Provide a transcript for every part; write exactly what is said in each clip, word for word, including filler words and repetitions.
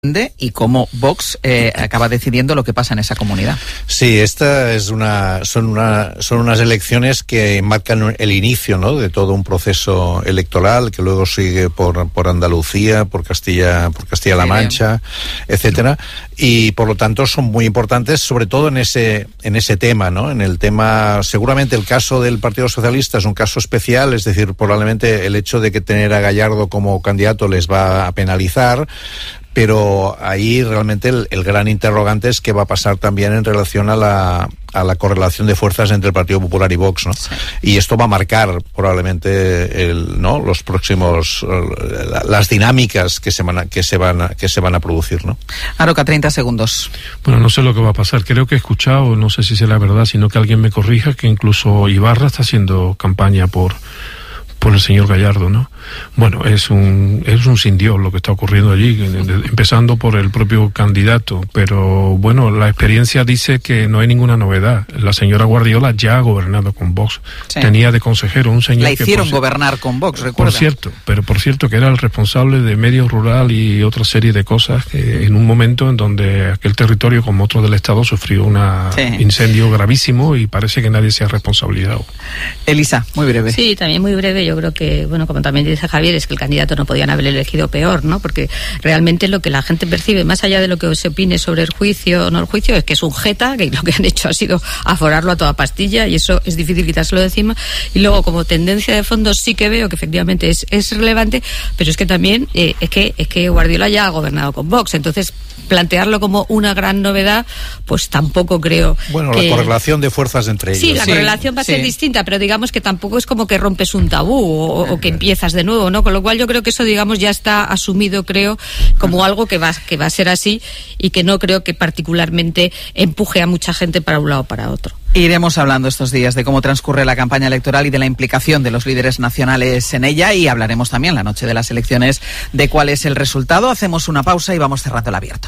y cómo Vox eh, acaba decidiendo lo que pasa en esa comunidad. Sí, esta es una son una son unas elecciones que marcan el inicio, ¿no?, de todo un proceso electoral que luego sigue por por Andalucía, por Castilla, por Castilla-La Mancha, etcétera, y por lo tanto son muy importantes, sobre todo en ese en ese tema, ¿no? En el tema, seguramente el caso del Partido Socialista es un caso especial, es decir, probablemente el hecho de que tener a Gallardo como candidato les va a penalizar. Pero ahí realmente el, el gran interrogante es qué va a pasar también en relación a la a la correlación de fuerzas entre el Partido Popular y Vox, ¿no? Sí. Y esto va a marcar probablemente el, ¿no?, los próximos las dinámicas que se van a, que se van a, que se van a producir, ¿no? Aroca, treinta segundos. Bueno, no sé lo que va a pasar. Creo que he escuchado, no sé si sea la verdad, sino que alguien me corrija, que incluso Ibarra está haciendo campaña por por el señor Gallardo, ¿no? Bueno, es un es un sin Dios lo que está ocurriendo allí, empezando por el propio candidato, pero bueno, la experiencia dice que no hay ninguna novedad. La señora Guardiola ya ha gobernado con Vox. Sí. Tenía de consejero un señor la hicieron que por, gobernar con Vox, recuerda. Por cierto, pero por cierto que era el responsable de medio rural y otra serie de cosas que, en un momento en donde aquel territorio, como otro del Estado, sufrió un sí. incendio gravísimo y parece que nadie se ha responsabilizado. Elisa, muy breve. Sí, también muy breve. Yo creo que, bueno, como también dice Javier, es que el candidato no podían haber elegido peor, ¿no? Porque realmente lo que la gente percibe, más allá de lo que se opine sobre el juicio o no el juicio, es que es un jeta, que lo que han hecho ha sido aforarlo a toda pastilla, y eso es difícil quitárselo de encima. Y luego, como tendencia de fondo, sí que veo que efectivamente es, es relevante, pero es que también eh, es que es que Guardiola ya ha gobernado con Vox, entonces plantearlo como una gran novedad, pues tampoco creo. Bueno, que... la correlación de fuerzas entre ellos. Sí, la sí, correlación va a sí. ser distinta, pero digamos que tampoco es como que rompes un tabú o, o que empiezas de nuevo, ¿no? Con lo cual yo creo que eso, digamos, ya está asumido, creo, como algo que va, que va a ser así, y que no creo que particularmente empuje a mucha gente para un lado o para otro. Iremos hablando estos días de cómo transcurre la campaña electoral y de la implicación de los líderes nacionales en ella, y hablaremos también la noche de las elecciones de cuál es el resultado. Hacemos una pausa y vamos cerrando el abierto.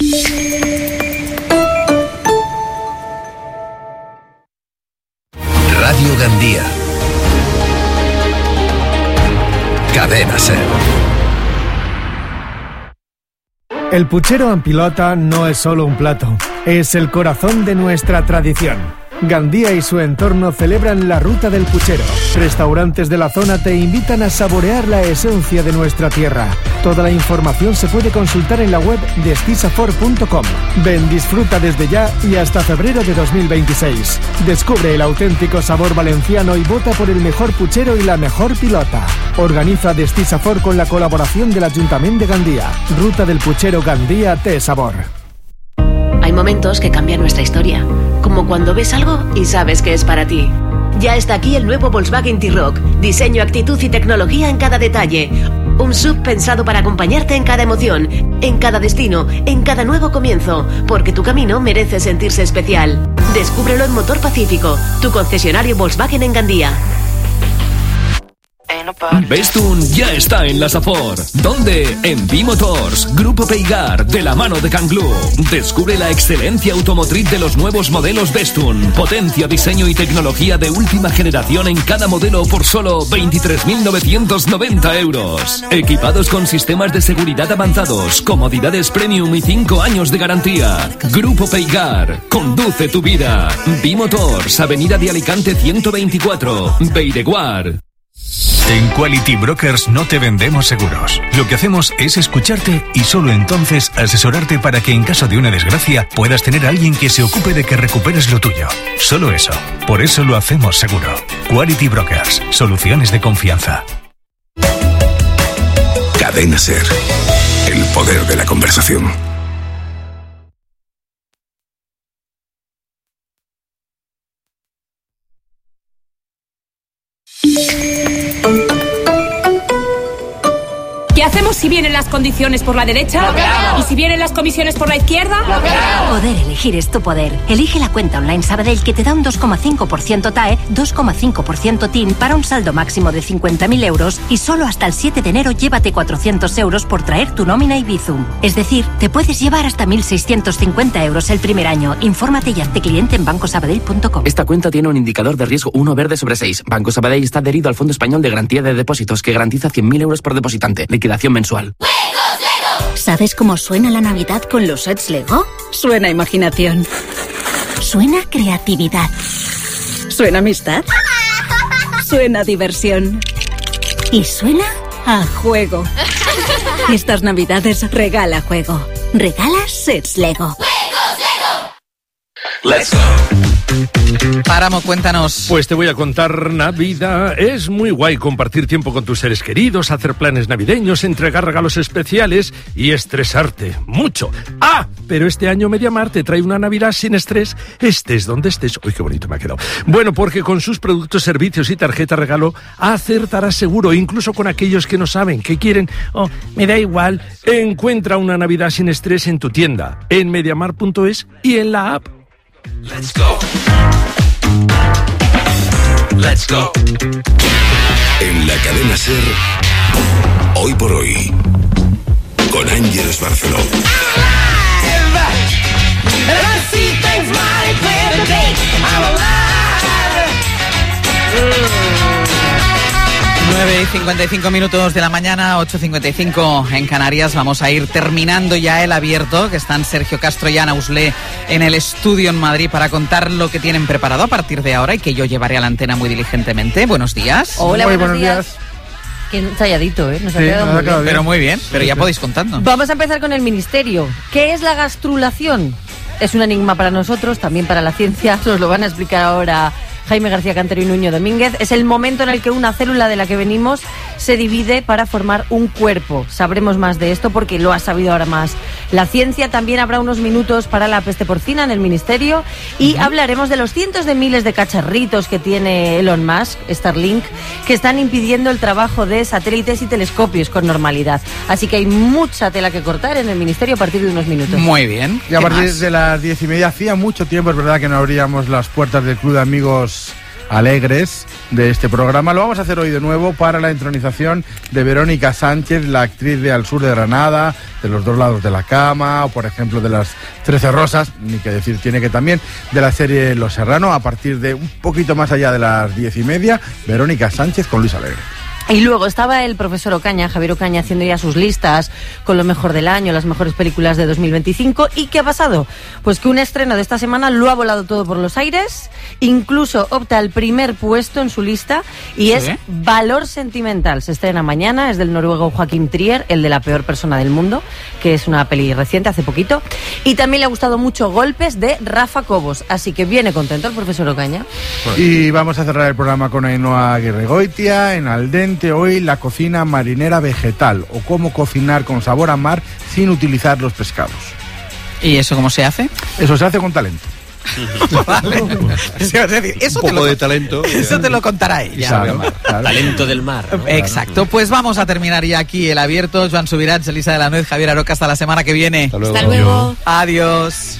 Radio Gandía. Cadena Ser. El puchero en pilota no es solo un plato, es el corazón de nuestra tradición. Gandía y su entorno celebran la Ruta del Puchero. Restaurantes de la zona te invitan a saborear la esencia de nuestra tierra. Toda la información se puede consultar en la web de stisafor punto com. Ven, disfruta desde ya y hasta febrero de dos mil veintiséis. Descubre el auténtico sabor valenciano y vota por el mejor puchero y la mejor pilota. Organiza Destisafor con la colaboración del Ayuntamiento de Gandía. Ruta del Puchero Gandía Té Sabor. Hay momentos que cambian nuestra historia, como cuando ves algo y sabes que es para ti. Ya está aquí el nuevo Volkswagen T-Roc. Diseño, actitud y tecnología en cada detalle. Un S U V pensado para acompañarte en cada emoción, en cada destino, en cada nuevo comienzo, porque tu camino merece sentirse especial. Descúbrelo en Motor Pacífico, tu concesionario Volkswagen en Gandía. Bestun ya está en la Safor. ¿Dónde? En Bimotors, Grupo Peigar, de la mano de Canglú. Descubre la excelencia automotriz de los nuevos modelos Bestun. Potencia, diseño y tecnología de última generación en cada modelo por solo veintitrés mil novecientos noventa euros. Equipados con sistemas de seguridad avanzados, comodidades premium y cinco años de garantía. Grupo Peigar, conduce tu vida. Bimotors, Avenida de Alicante ciento veinticuatro, Beireguar. En Quality Brokers no te vendemos seguros. Lo que hacemos es escucharte y solo entonces asesorarte para que en caso de una desgracia puedas tener a alguien que se ocupe de que recuperes lo tuyo. Solo eso. Por eso lo hacemos seguro. Quality Brokers. Soluciones de confianza. Cadena Ser. El poder de la conversación. ¿Qué hacemos si vienen las condiciones por la derecha? ¿Y si vienen las comisiones por la izquierda? Poder elegir es tu poder. Elige la cuenta online Sabadell, que te da un dos coma cinco por ciento T A E, dos coma cinco por ciento T I N para un saldo máximo de cincuenta mil euros, y solo hasta el siete de enero llévate cuatrocientos euros por traer tu nómina y Bizum. Es decir, te puedes llevar hasta mil seiscientos cincuenta euros el primer año. Infórmate y hazte cliente en banco sabadell punto com. Esta cuenta tiene un indicador de riesgo uno verde sobre seis. Banco Sabadell está adherido al Fondo Español de Garantía de Depósitos, que garantiza cien mil euros por depositante. Liquidación mensual. ¿Sabes cómo suena la Navidad con los sets Lego? Suena imaginación. Suena creatividad. Suena amistad. Suena diversión. Y suena a juego. Estas Navidades regala juego. Regala sets Lego. Let's go. Páramo, cuéntanos. Pues te voy a contar Navidad. Es muy guay compartir tiempo con tus seres queridos, hacer planes navideños, entregar regalos especiales y estresarte mucho. ¡Ah! Pero este año Mediamar te trae una Navidad sin estrés, estés donde estés. ¡Uy, qué bonito me ha quedado! Bueno, porque con sus productos, servicios y tarjeta regalo acertarás seguro, incluso con aquellos que no saben, que quieren. Oh, me da igual. Encuentra una Navidad sin estrés en tu tienda, en mediamar punto es y en la app. Let's go. Let's go. En la cadena SER, hoy por hoy, con Ángeles Barceló. nueve y cincuenta y cinco minutos de la mañana, ocho y cincuenta y cinco en Canarias. Vamos a ir terminando ya el abierto, que están Sergio Castro y Ana Uslé en el estudio en Madrid para contar lo que tienen preparado a partir de ahora y que yo llevaré a la antena muy diligentemente. Buenos días. Hola, muy buenos, buenos días. días. Qué ensayadito, ¿eh? Nos ha sí, quedado muy bien. Pero muy bien, pero ya podéis contarnos. Vamos a empezar con el ministerio. ¿Qué es la gastrulación? Es un enigma para nosotros, también para la ciencia. Nos lo van a explicar ahora Jaime García Cantero y Nuño Domínguez. Es el momento en el que una célula de la que venimos se divide para formar un cuerpo. Sabremos más de esto porque lo ha sabido ahora más la ciencia. También habrá unos minutos para la peste porcina en el ministerio y uh-huh. hablaremos de los cientos de miles de cacharritos que tiene Elon Musk, Starlink, que están impidiendo el trabajo de satélites y telescopios con normalidad. Así que hay mucha tela que cortar en el ministerio a partir de unos minutos. Muy bien. Y a partir más? de las diez y media, hacía mucho tiempo, es verdad, que no abríamos las puertas del Club de Amigos Alegres de este programa. Lo vamos a hacer hoy de nuevo para la entronización de Verónica Sánchez, la actriz de Al Sur de Granada, de Los dos lados de la cama, o por ejemplo de Las Trece Rosas, ni que decir tiene que también, de la serie Los Serrano. A partir de un poquito más allá de las diez y media, Verónica Sánchez con Luis Alegre. Y luego estaba el profesor Ocaña, Javier Ocaña, haciendo ya sus listas con lo mejor del año, las mejores películas de dos mil veinticinco. ¿Y qué ha pasado? Pues que un estreno de esta semana lo ha volado todo por los aires, incluso opta al primer puesto en su lista, y ¿sí? es Valor Sentimental. Se estrena mañana, es del noruego Joaquim Trier, el de La peor persona del mundo, que es una peli reciente, hace poquito. Y también le ha gustado mucho Golpes, de Rafa Cobos, así que viene contento el profesor Ocaña. Y vamos a cerrar el programa con Ainhoa Aguirregoitia, en Al Dente. Hoy la cocina marinera vegetal, o cómo cocinar con sabor a mar sin utilizar los pescados. ¿Y eso cómo se hace? Eso se hace con talento. Vale. Es decir, eso un poco te lo, de talento. Eso te lo contará ella. Claro, claro. Talento del mar, ¿no? Exacto. Pues vamos a terminar ya aquí el abierto. Joan Subirats, Elisa de la Nuez, Javier Aroca, hasta la semana que viene. Hasta luego. Hasta luego. Adiós.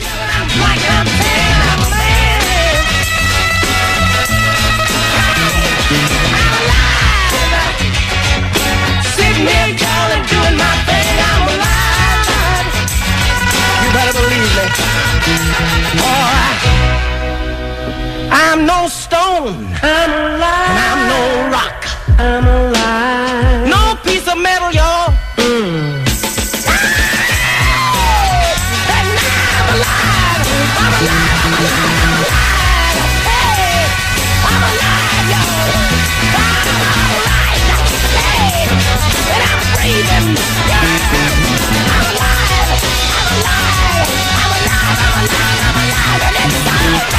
I'm no stone, I'm alive, and I'm no rock, I'm alive, no piece of metal, y'all. Mm. And I'm alive, I'm alive, I'm alive, I'm alive, hey, I'm alive, y'all. I'm alright, hey, and I'm breathing, yeah. I'm alive, I'm alive, I'm alive, I'm alive, I'm alive, and it's alright.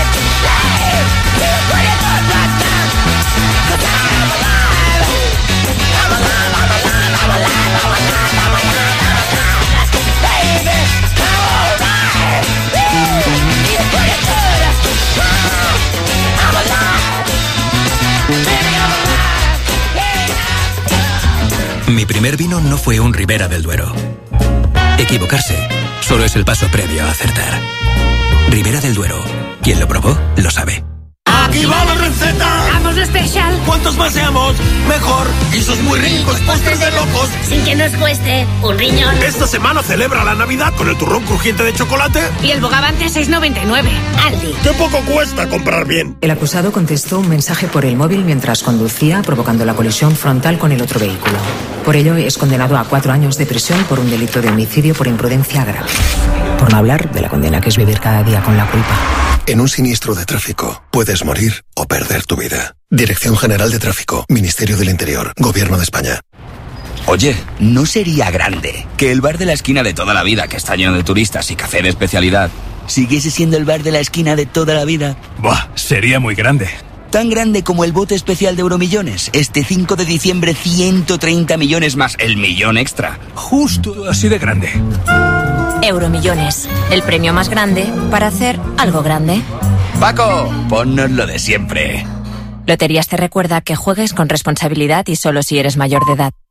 Mi primer vino no fue un Ribera del Duero. Equivocarse solo es el paso previo a acertar. Ribera del Duero. Quien lo probó, lo sabe. Aquí va la receta. Vamos Special. Cuantos más seamos, mejor. Guisos muy ricos, postres de locos. Sin que nos cueste un riñón. Esta semana celebra la Navidad con el turrón crujiente de chocolate. Y el bogavante a seis noventa y nueve. Aldi. ¡Qué poco cuesta comprar bien! El acusado contestó un mensaje por el móvil mientras conducía, provocando la colisión frontal con el otro vehículo. Por ello, es condenado a cuatro años de prisión por un delito de homicidio por imprudencia grave. Por no hablar de la condena que es vivir cada día con la culpa. En un siniestro de tráfico, puedes morir o perder tu vida. Dirección General de Tráfico, Ministerio del Interior, Gobierno de España. Oye, ¿no sería grande que el bar de la esquina de toda la vida, que está lleno de turistas y café de especialidad, siguiese siendo el bar de la esquina de toda la vida? Buah, sería muy grande. Tan grande como el bote especial de Euromillones. Este cinco de diciembre, ciento treinta millones más el millón extra. Justo así de grande. Euromillones, el premio más grande para hacer algo grande. Paco, ponnos lo de siempre. Loterías te recuerda que juegues con responsabilidad y solo si eres mayor de edad.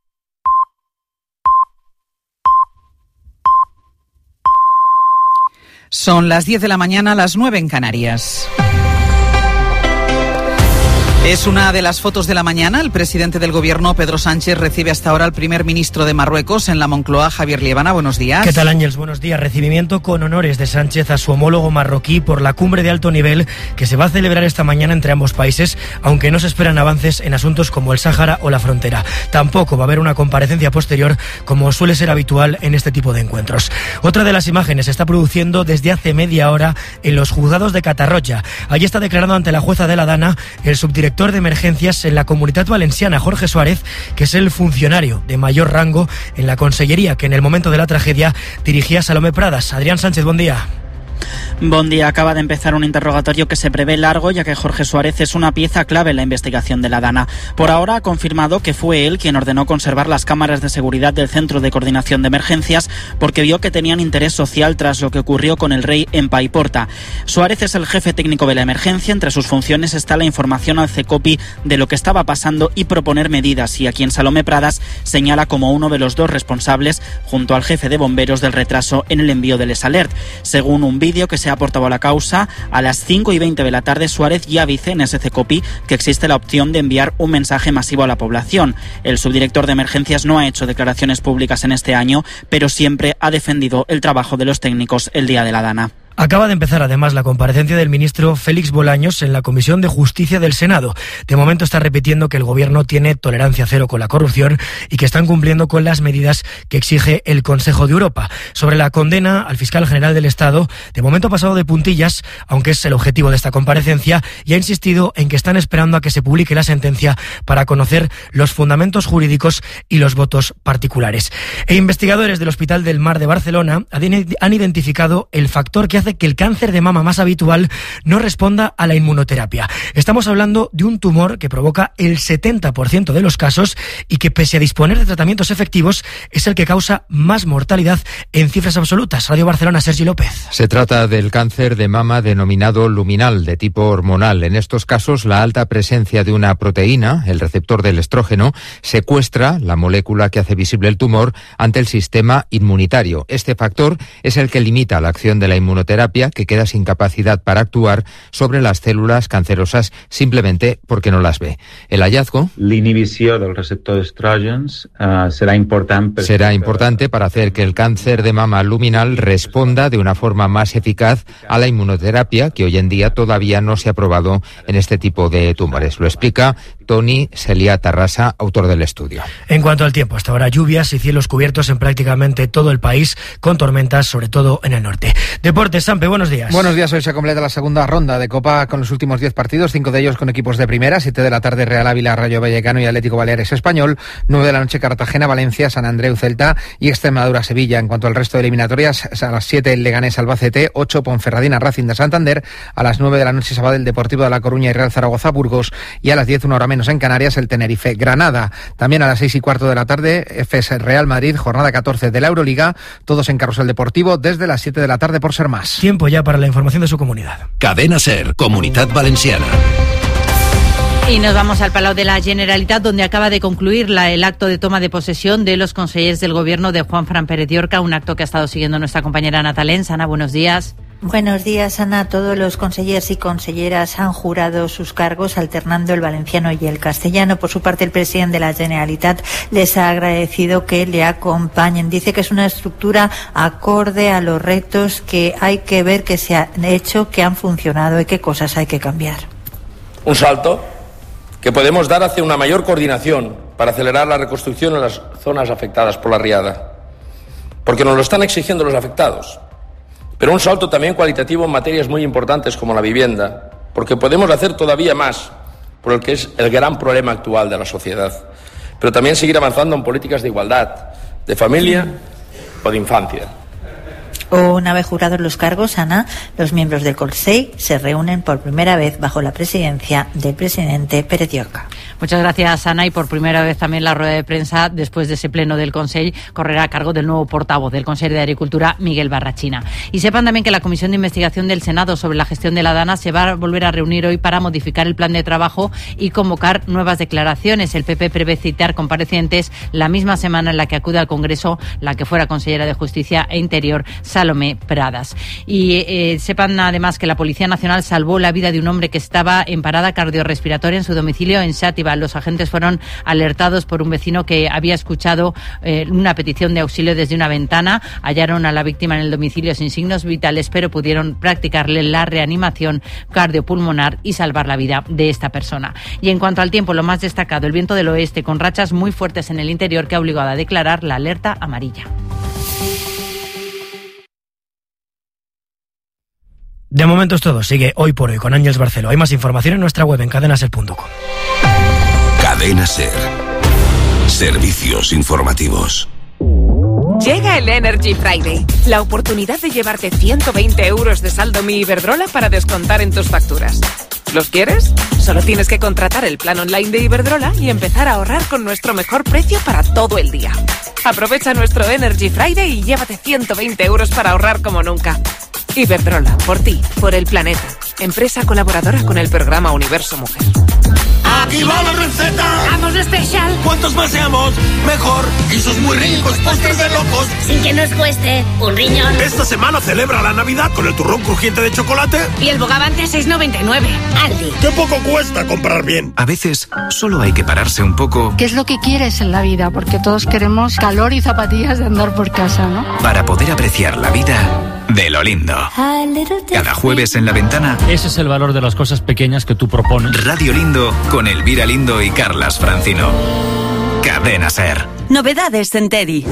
Son las diez de la mañana, las nueve en Canarias. Es una de las fotos de la mañana. El presidente del gobierno, Pedro Sánchez, recibe hasta ahora al primer ministro de Marruecos en la Moncloa, Javier Liebana. Buenos días. ¿Qué tal, Ángels? Buenos días. Recibimiento con honores de Sánchez a su homólogo marroquí por la cumbre de alto nivel que se va a celebrar esta mañana entre ambos países, aunque no se esperan avances en asuntos como el Sáhara o la frontera. Tampoco va a haber una comparecencia posterior, como suele ser habitual en este tipo de encuentros. Otra de las imágenes se está produciendo desde hace media hora en los juzgados de Catarroja. Allí está declarando ante la jueza de la Dana el subdirector de emergencias en la Comunitat Valenciana, Jorge Suárez, que es el funcionario de mayor rango en la consellería que en el momento de la tragedia dirigía Salomé Pradas. Adrián Sánchez, buen día. Buen día. Acaba de empezar un interrogatorio que se prevé largo, ya que Jorge Suárez es una pieza clave en la investigación de la Dana. Por ahora ha confirmado que fue él quien ordenó conservar las cámaras de seguridad del Centro de Coordinación de Emergencias porque vio que tenían interés social tras lo que ocurrió con el rey en Paiporta. Suárez es el jefe técnico de la emergencia. Entre sus funciones está la información al CECOPI de lo que estaba pasando y proponer medidas, y a quien Salomé Pradas señala como uno de los dos responsables, junto al jefe de bomberos, del retraso en el envío del S Alert. Según un vídeo que se ha aportado a la causa, a las cinco y veinte de la tarde Suárez ya dice en ese CECOPI que existe la opción de enviar un mensaje masivo a la población. El subdirector de emergencias no ha hecho declaraciones públicas en este año, pero siempre ha defendido el trabajo de los técnicos el día de la Dana. Acaba de empezar además la comparecencia del ministro Félix Bolaños en la Comisión de Justicia del Senado. De momento está repitiendo que el gobierno tiene tolerancia cero con la corrupción y que están cumpliendo con las medidas que exige el Consejo de Europa. Sobre la condena al fiscal general del Estado, de momento ha pasado de puntillas, aunque es el objetivo de esta comparecencia, y ha insistido en que están esperando a que se publique la sentencia para conocer los fundamentos jurídicos y los votos particulares. E investigadores del Hospital del Mar de Barcelona han identificado el factor que hace que el cáncer de mama más habitual no responda a la inmunoterapia. Estamos hablando de un tumor que provoca el setenta por ciento de los casos y que, pese a disponer de tratamientos efectivos, es el que causa más mortalidad en cifras absolutas. Radio Barcelona, Sergi López. Se trata del cáncer de mama denominado luminal, de tipo hormonal. En estos casos, la alta presencia de una proteína, el receptor del estrógeno, secuestra la molécula que hace visible el tumor ante el sistema inmunitario. Este factor es el que limita la acción de la inmunoterapia, que queda sin capacidad para actuar sobre las células cancerosas simplemente porque no las ve. El hallazgo, l'inhibició del receptor d'estrògens, uh, serà important per... será importante para hacer que el cáncer de mama luminal responda de una forma más eficaz a la inmunoterapia, que hoy en día todavía no se ha probado en este tipo de tumores. Lo explica Toni Celia Tarrasa, autor del estudio. En cuanto al tiempo, hasta ahora lluvias y cielos cubiertos en prácticamente todo el país, con tormentas sobre todo en el norte. Deportes, Sampe, buenos días. Buenos días, hoy se completa la segunda ronda de Copa con los últimos diez partidos, cinco de ellos con equipos de primera, siete de la tarde Real Ávila, Rayo Vallecano y Atlético Baleares Español, nueve de la noche Cartagena, Valencia, San Andreu, Celta y Extremadura, Sevilla. En cuanto al resto de eliminatorias, a las siete el Leganés, Albacete, ocho Ponferradina, Racing de Santander, a las nueve de la noche Sabadell, Deportivo de La Coruña y Real Zaragoza, Burgos, y a las diez, una hora menos en Canarias, el Tenerife, Granada. También a las seis y cuarto de la tarde, F S Real Madrid, jornada catorce de la Euroliga, todos en Carrusel Deportivo desde las siete de la tarde por Ser Más. Tiempo ya para la información de su comunidad. Cadena Ser, Comunitat Valenciana. Y nos vamos al Palau de la Generalitat, donde acaba de concluir la, el acto de toma de posesión de los consejeros del gobierno de Juan Fran Pérez de Orca, un acto que ha estado siguiendo nuestra compañera Natalén. Ana, buenos días. Buenos días, Ana. Todos los consejeros y conselleras han jurado sus cargos alternando el valenciano y el castellano. Por su parte, el presidente de la Generalitat les ha agradecido que le acompañen. Dice que es una estructura acorde a los retos que hay que ver que se han hecho, que han funcionado y qué cosas hay que cambiar. Un salto que podemos dar hacia una mayor coordinación para acelerar la reconstrucción en las zonas afectadas por la riada, porque nos lo están exigiendo los afectados. Pero un salto también cualitativo en materias muy importantes como la vivienda, porque podemos hacer todavía más por el que es el gran problema actual de la sociedad, pero también seguir avanzando en políticas de igualdad, de familia o de infancia. Una vez jurados los cargos, Ana, los miembros del Consell se reúnen por primera vez bajo la presidencia del presidente Pérez Llorca. Muchas gracias, Ana, y por primera vez también la rueda de prensa después de ese pleno del Consell correrá a cargo del nuevo portavoz del Consell de Agricultura, Miguel Barrachina. Y sepan también que la Comisión de Investigación del Senado sobre la gestión de la Dana se va a volver a reunir hoy para modificar el plan de trabajo y convocar nuevas declaraciones. El P P prevé citar comparecientes la misma semana en la que acude al Congreso la que fuera consellera de Justicia e Interior, Salomé Pradas. Y eh, sepan además que la Policía Nacional salvó la vida de un hombre que estaba en parada cardiorrespiratoria en su domicilio en Xàtiva. Los agentes fueron alertados por un vecino que había escuchado eh, una petición de auxilio desde una ventana. Hallaron a la víctima en el domicilio sin signos vitales, pero pudieron practicarle la reanimación cardiopulmonar y salvar la vida de esta persona. Y en cuanto al tiempo, lo más destacado, el viento del oeste con rachas muy fuertes en el interior que ha obligado a declarar la alerta amarilla. De momento es todo. Sigue Hoy por Hoy con Ángeles Barceló. Hay más información en nuestra web en cadena ser punto com. Cadena Ser. Servicios informativos. Llega el Energy Friday, la oportunidad de llevarte ciento veinte euros de saldo Mi Iberdrola para descontar en tus facturas. ¿Los quieres? Solo tienes que contratar el plan online de Iberdrola y empezar a ahorrar con nuestro mejor precio para todo el día. Aprovecha nuestro Energy Friday y llévate ciento veinte euros para ahorrar como nunca. Iberdrola, por ti, por el planeta. Empresa colaboradora con el programa Universo Mujer. ¡Aquí va la receta! ¡Vamos especial! Cuantos más seamos, mejor. Guisos muy ricos, postres de locos. Sin que nos cueste un riñón. Esta semana celebra la Navidad con el turrón crujiente de chocolate. Y el bogavante seis noventa y nueve. Aldi. ¡Qué poco cuesta comprar bien! A veces, solo hay que pararse un poco. ¿Qué es lo que quieres en la vida? Porque todos queremos calor y zapatillas de andar por casa, ¿no? Para poder apreciar la vida de lo lindo. Cada jueves en La Ventana. Ese es el valor de las cosas pequeñas que tú propones. Radio Lindo con Elvira Lindo y Carlas Francino. Cadena Ser. Novedades en Teddy.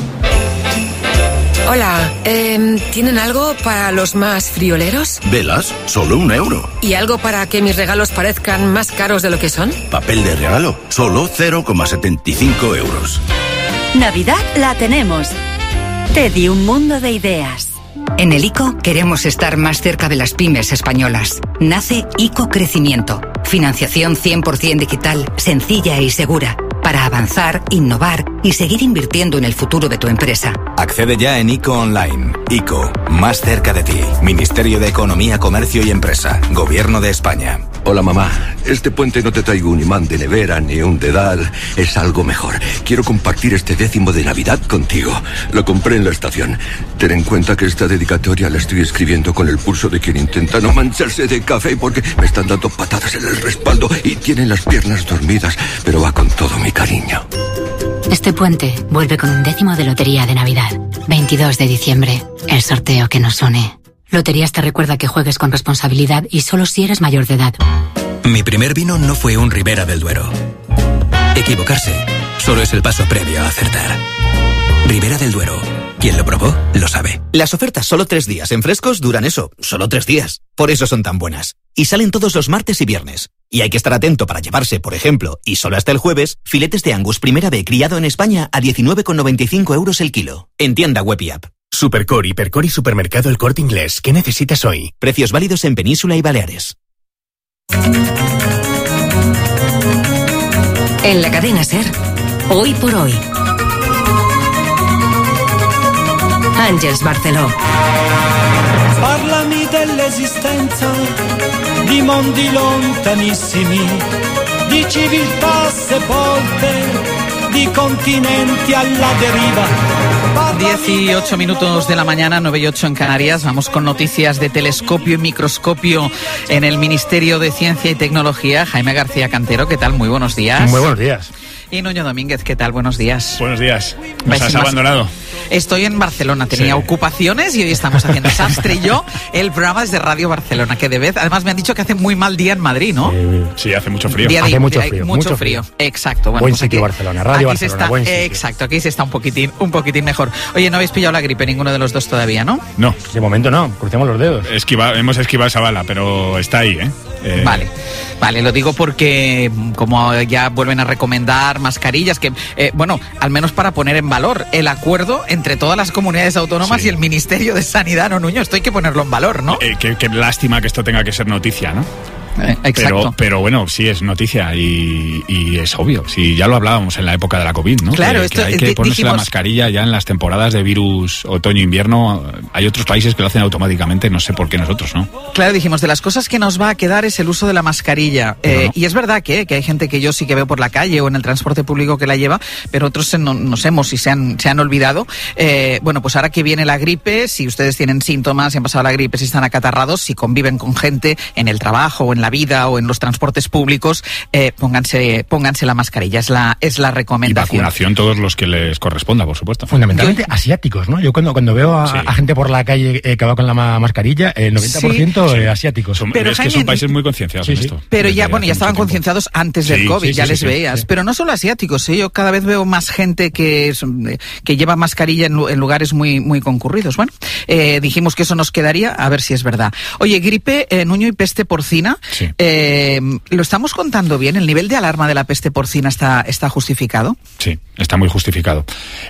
Hola, eh, ¿tienen algo para los más frioleros? Velas, solo un euro. ¿Y algo para que mis regalos parezcan más caros de lo que son? Papel de regalo, solo cero coma setenta y cinco euros. Navidad la tenemos. Teddy, un mundo de ideas. En el ICO queremos estar más cerca de las pymes españolas. Nace ICO Crecimiento. Financiación cien por ciento digital, sencilla y segura. Para avanzar, innovar y seguir invirtiendo en el futuro de tu empresa. Accede ya en ICO Online. ICO, más cerca de ti. Ministerio de Economía, Comercio y Empresa. Gobierno de España. Hola mamá, este puente no te traigo un imán de nevera ni un dedal, es algo mejor. Quiero compartir este décimo de Navidad contigo. Lo compré en la estación. Ten en cuenta que esta dedicatoria la estoy escribiendo con el pulso de quien intenta no mancharse de café porque me están dando patadas en el respaldo y tienen las piernas dormidas, pero va con todo mi cariño. Este puente vuelve con un décimo de Lotería de Navidad. veintidós de diciembre, el sorteo que nos une. Loterías te recuerda que juegues con responsabilidad y solo si eres mayor de edad. Mi primer vino no fue un Ribera del Duero. Equivocarse solo es el paso previo a acertar. Ribera del Duero. Quien lo probó, lo sabe. Las ofertas solo tres días en frescos duran eso, solo tres días. Por eso son tan buenas. Y salen todos los martes y viernes. Y hay que estar atento para llevarse, por ejemplo, y solo hasta el jueves, filetes de Angus Primera B criado en España a diecinueve con noventa y cinco euros el kilo. En tienda web y app. Supercore, Hipercore y Supermercado El Corte Inglés. ¿Qué necesitas hoy? Precios válidos en Península y Baleares. En la cadena SER, Hoy por Hoy. Ángeles Barceló. Parlami dell'esistenza di mondi lontanissimi, di civiltà sepolte di continenti alla deriva. dieciocho minutos de la mañana, nueve y ocho en Canarias. Vamos con noticias de telescopio y microscopio en el Ministerio de Ciencia y Tecnología. Jaime García Cantero, ¿qué tal? Muy buenos días. Muy buenos días. Y Nuño Domínguez, ¿qué tal? Buenos días. Buenos días. ¿Nos has abandonado? Estoy en Barcelona, tenía sí. ocupaciones y hoy estamos haciendo Sastre y yo el programa desde Radio Barcelona, que de vez, además me han dicho que hace muy mal día en Madrid, ¿no? Eh, sí, hace mucho frío. Día hace de, mucho frío. Mucho, mucho frío. frío, exacto. Bueno, buen pues sitio aquí, Barcelona, Radio aquí Barcelona, se está, buen sitio. Exacto, aquí se está un poquitín, un poquitín mejor. Oye, no habéis pillado la gripe ninguno de los dos todavía, ¿no? No. De momento no, crucemos los dedos. Esquiva, hemos esquivado esa bala, pero está ahí, ¿eh? eh... Vale, vale, lo digo porque como ya vuelven a recomendar mascarillas, que, eh, bueno, al menos para poner en valor el acuerdo entre todas las comunidades autónomas sí. y el Ministerio de Sanidad, ¿no, Nuño? Esto hay que ponerlo en valor, ¿no? Eh, qué, qué lástima que esto tenga que ser noticia, ¿no? Eh, exacto. Pero, pero bueno, sí es noticia y, y es obvio. Sí, ya lo hablábamos en la época de la COVID, ¿no? Claro, que, esto, que hay que d- ponerse dijimos... la mascarilla ya en las temporadas de virus otoño-invierno. Hay otros países que lo hacen automáticamente, no sé por qué nosotros, ¿no? Claro, dijimos, de las cosas que nos va a quedar es el uso de la mascarilla. Eh, no. Y es verdad que, que hay gente que yo sí que veo por la calle o en el transporte público que la lleva, pero otros se no, nos hemos y se han, se han olvidado. Eh, bueno, pues ahora que viene la gripe, si ustedes tienen síntomas, si han pasado la gripe, si están acatarrados, si conviven con gente en el trabajo o en la vida o en los transportes públicos, eh, pónganse pónganse la mascarilla, es la es la recomendación. Y vacunación todos los que les corresponda, por supuesto. Fundamentalmente yo, asiáticos, ¿no? Yo cuando, cuando veo a, sí. a gente por la calle eh, que va con la ma- mascarilla, el noventa por ciento sí, sí. Eh, asiáticos. Son, pero, es Jaime, que son países muy concienciados sí, en sí. esto. Pero ya, bueno, ya estaban concienciados antes del sí, COVID, sí, ya sí, les sí, veías. Sí. Pero no solo asiáticos, ¿eh? Yo cada vez veo más gente que, es, que lleva mascarilla en, en lugares muy, muy concurridos. Bueno, eh, dijimos que eso nos quedaría, a ver si es verdad. Oye, gripe, eh, Nuño, y peste porcina, sí. eh, ¿lo estamos contando bien? ¿El nivel de alarma de la peste porcina está, está justificado? Sí, está muy justificado.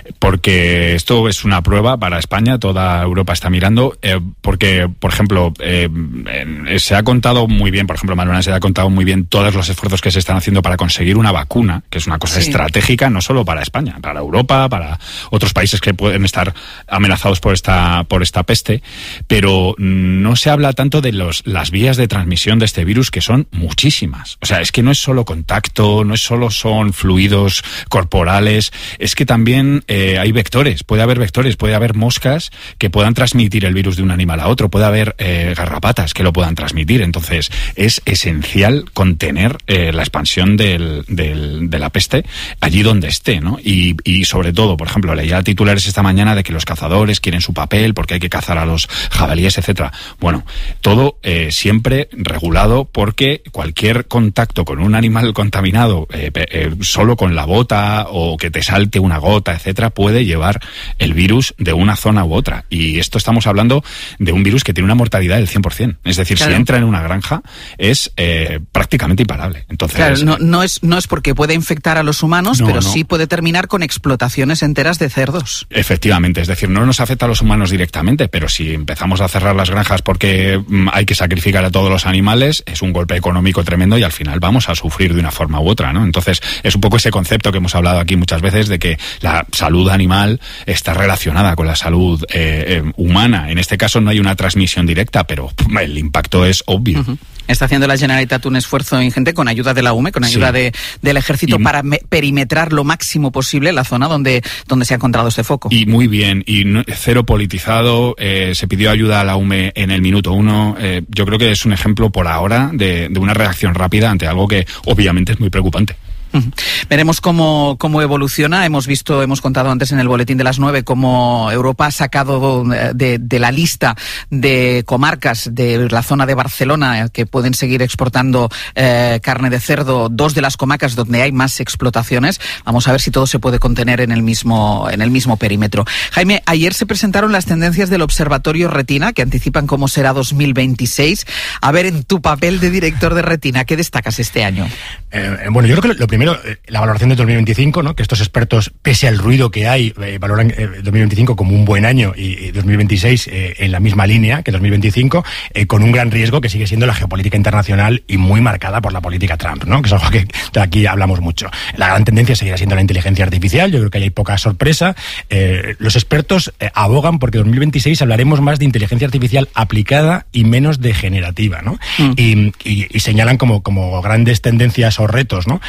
Porque esto es una prueba para España, toda Europa está mirando, eh, porque, por ejemplo, eh, eh, se ha contado muy bien, por ejemplo, Manuela, se ha contado muy bien todos los esfuerzos que se están haciendo para conseguir una vacuna, que es una cosa sí. estratégica, no solo para España, para Europa, para otros países que pueden estar amenazados por esta, por esta peste, pero no se habla tanto de los, las vías de transmisión de este virus, que son muchísimas. O sea, es que no es solo contacto, no es solo son fluidos corporales, es que también eh, hay vectores, puede haber vectores, puede haber moscas que puedan transmitir el virus de un animal a otro, puede haber eh, garrapatas que lo puedan transmitir. Entonces, es esencial contener eh, la expansión del, del, de la peste allí donde esté, ¿no? Y, y sobre todo, por ejemplo, leía titulares esta mañana de que los cazadores quieren su papel porque hay que cazar a los jabalíes, etcétera. Bueno, todo eh, siempre regulado, porque cualquier contacto con un animal contaminado, eh, eh, solo con la bota o que te salte una gota, etcétera, puede llevar el virus de una zona u otra. Y esto estamos hablando de un virus que tiene una mortalidad del cien por ciento. Es decir, claro. si entra en una granja es eh, prácticamente imparable. Entonces, claro, no, no, es, no es porque puede infectar a los humanos, no, pero no. sí puede terminar con explotaciones enteras de cerdos. Efectivamente, es decir, no nos afecta a los humanos directamente, pero si empezamos a cerrar las granjas porque mm, hay que sacrificar a todos los animales, es un golpe económico tremendo y al final vamos a sufrir de una forma u otra, ¿no? Entonces, es un poco ese concepto que hemos hablado aquí muchas veces de que la salud animal está relacionada con la salud eh, eh, humana. En este caso no hay una transmisión directa, pero el impacto es obvio. Uh-huh. Está haciendo la Generalitat un esfuerzo ingente con ayuda de la U M E, con ayuda sí. de, del Ejército, y, para me, perimetrar lo máximo posible la zona donde, donde se ha encontrado este foco. Y muy bien, y no, cero politizado, eh, se pidió ayuda a la U M E en el minuto uno. Eh, yo creo que es un ejemplo por ahora de, de una reacción rápida ante algo que obviamente es muy preocupante. Uh-huh. Veremos cómo, cómo evoluciona. Hemos visto, hemos contado antes en el boletín de las nueve cómo Europa ha sacado de, de la lista de comarcas de la zona de Barcelona que pueden seguir exportando eh, carne de cerdo, dos de las comarcas donde hay más explotaciones. Vamos a ver si todo se puede contener en el mismo, en el mismo perímetro. Jaime, ayer se presentaron las tendencias del Observatorio Retina, que anticipan cómo será dos mil veintiséis. A ver, en tu papel de director de Retina, ¿qué destacas este año? Eh, bueno, yo creo que lo primero Primero, la valoración de dos mil veinticinco, ¿no? Que estos expertos, pese al ruido que hay, eh, valoran eh, dos mil veinticinco como un buen año y, y dos mil veintiséis eh, en la misma línea que dos mil veinticinco, eh, con un gran riesgo que sigue siendo la geopolítica internacional y muy marcada por la política Trump, ¿no? Que es algo que de aquí hablamos mucho. La gran tendencia seguirá siendo la inteligencia artificial. Yo creo que ahí hay poca sorpresa. Eh, los expertos eh, abogan porque en dos mil veintiséis hablaremos más de inteligencia artificial aplicada y menos degenerativa, ¿no? Mm. Y, y, y señalan como, como grandes tendencias o retos, ¿no? Eh,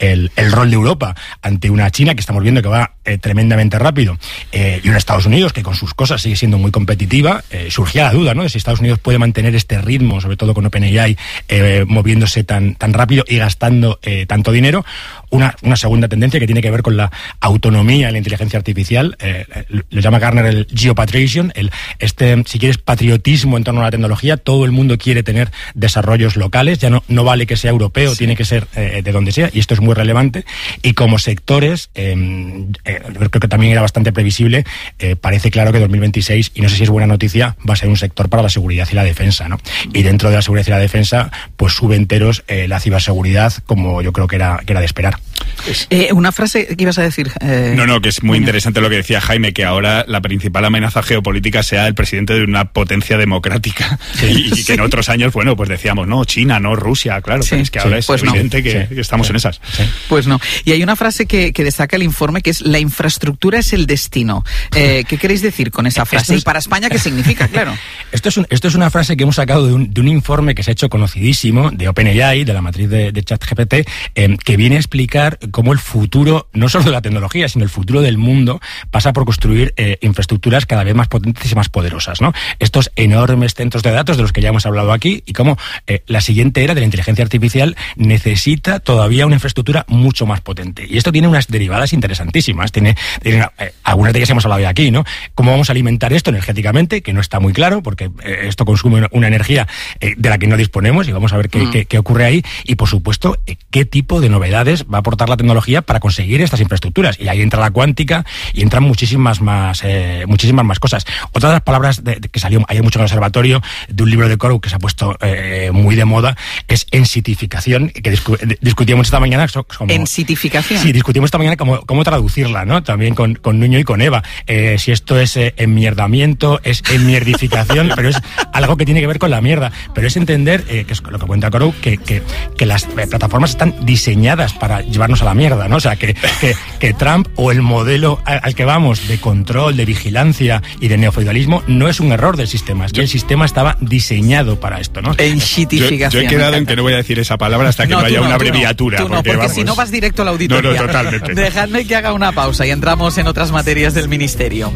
el, el rol de Europa ante una China que estamos viendo que va eh, tremendamente rápido, eh, y un Estados Unidos que con sus cosas sigue siendo muy competitiva. Eh, surgía la duda, ¿no?, de si Estados Unidos puede mantener este ritmo, sobre todo con OpenAI, eh, moviéndose tan, tan rápido y gastando eh, tanto dinero. Una, una segunda tendencia que tiene que ver con la autonomía en la inteligencia artificial, eh, lo llama Gartner el geopatriotism, el, este, si quieres, patriotismo en torno a la tecnología. Todo el mundo quiere tener desarrollos locales, ya no, no vale que sea europeo, sí. tiene que ser eh, de donde sea, y esto es muy relevante. Y como sectores, eh, eh, creo que también era bastante previsible, eh, parece claro que dos mil veintiséis, y no sé si es buena noticia, va a ser un sector para la seguridad y la defensa, ¿no? Y dentro de la seguridad y la defensa, pues sube enteros eh, la ciberseguridad, como yo creo que era, que era de esperar. Eh, una frase que ibas a decir. Eh, no, no, que es muy interesante lo que decía Jaime, que ahora la principal amenaza geopolítica sea el presidente de una potencia democrática. Sí. Y, y que en otros años, bueno, pues decíamos, no, China, no, Rusia, claro, sí, pero es que ahora sí, es pues evidente no. que, sí, que estamos sí, en esas. Sí. Pues no. Y hay una frase que, que destaca el informe, que es: la infraestructura es el destino. Eh, ¿Qué queréis decir con esa frase? Es, y para España, ¿qué significa? Claro. Esto es, un, esto es una frase que hemos sacado de un, de un informe que se ha hecho conocidísimo de OpenAI, de la matriz de, de ChatGPT, eh, que viene a explicar cómo el futuro, no solo de la tecnología, sino el futuro del mundo, pasa por construir eh, infraestructuras cada vez más potentes y más poderosas, ¿no? Estos enormes centros de datos de los que ya hemos hablado aquí, y cómo eh, la siguiente era de la inteligencia artificial necesita todavía una infraestructura mucho más potente. Y esto tiene unas derivadas interesantísimas. Tiene, tiene eh, algunas de ellas hemos hablado de aquí, ¿no? ¿Cómo vamos a alimentar esto energéticamente? Que no está muy claro, porque eh, esto consume una, una energía eh, de la que no disponemos, y vamos a ver qué, mm. qué, qué ocurre ahí. Y, por supuesto, eh, qué tipo de novedades va a aportar la tecnología para conseguir estas infraestructuras. Y ahí entra la cuántica y entran muchísimas más eh, muchísimas más cosas. Otra de las palabras de, de que salió ayer mucho en el observatorio, de un libro de Crow que se ha puesto eh, muy de moda, es ensitificación, que discu discutíamos esta mañana. Como, ¿Ensitificación? Sí, discutimos esta mañana cómo, cómo traducirla, ¿no? También con, con Nuño y con Eva. Eh, si esto es eh, enmierdamiento, es enmierdificación, pero es algo que tiene que ver con la mierda. Pero es entender, eh, que es lo que cuenta Crow, que, que, que las eh, plataformas están diseñadas para llevarnos a la mierda, ¿no? O sea, que, que, que Trump o el modelo al, al que vamos de control, de vigilancia y de neofeudalismo no es un error del sistema, es que el sistema estaba diseñado para esto, ¿no? Ensitificación. Yo, yo he quedado en que no voy a decir esa palabra hasta que no, no haya no, una abreviatura. No, tú no, porque, porque vamos, si no vas directo al auditorio. No, no, totalmente. Dejadme que haga una pausa y entramos en otras materias del Ministerio.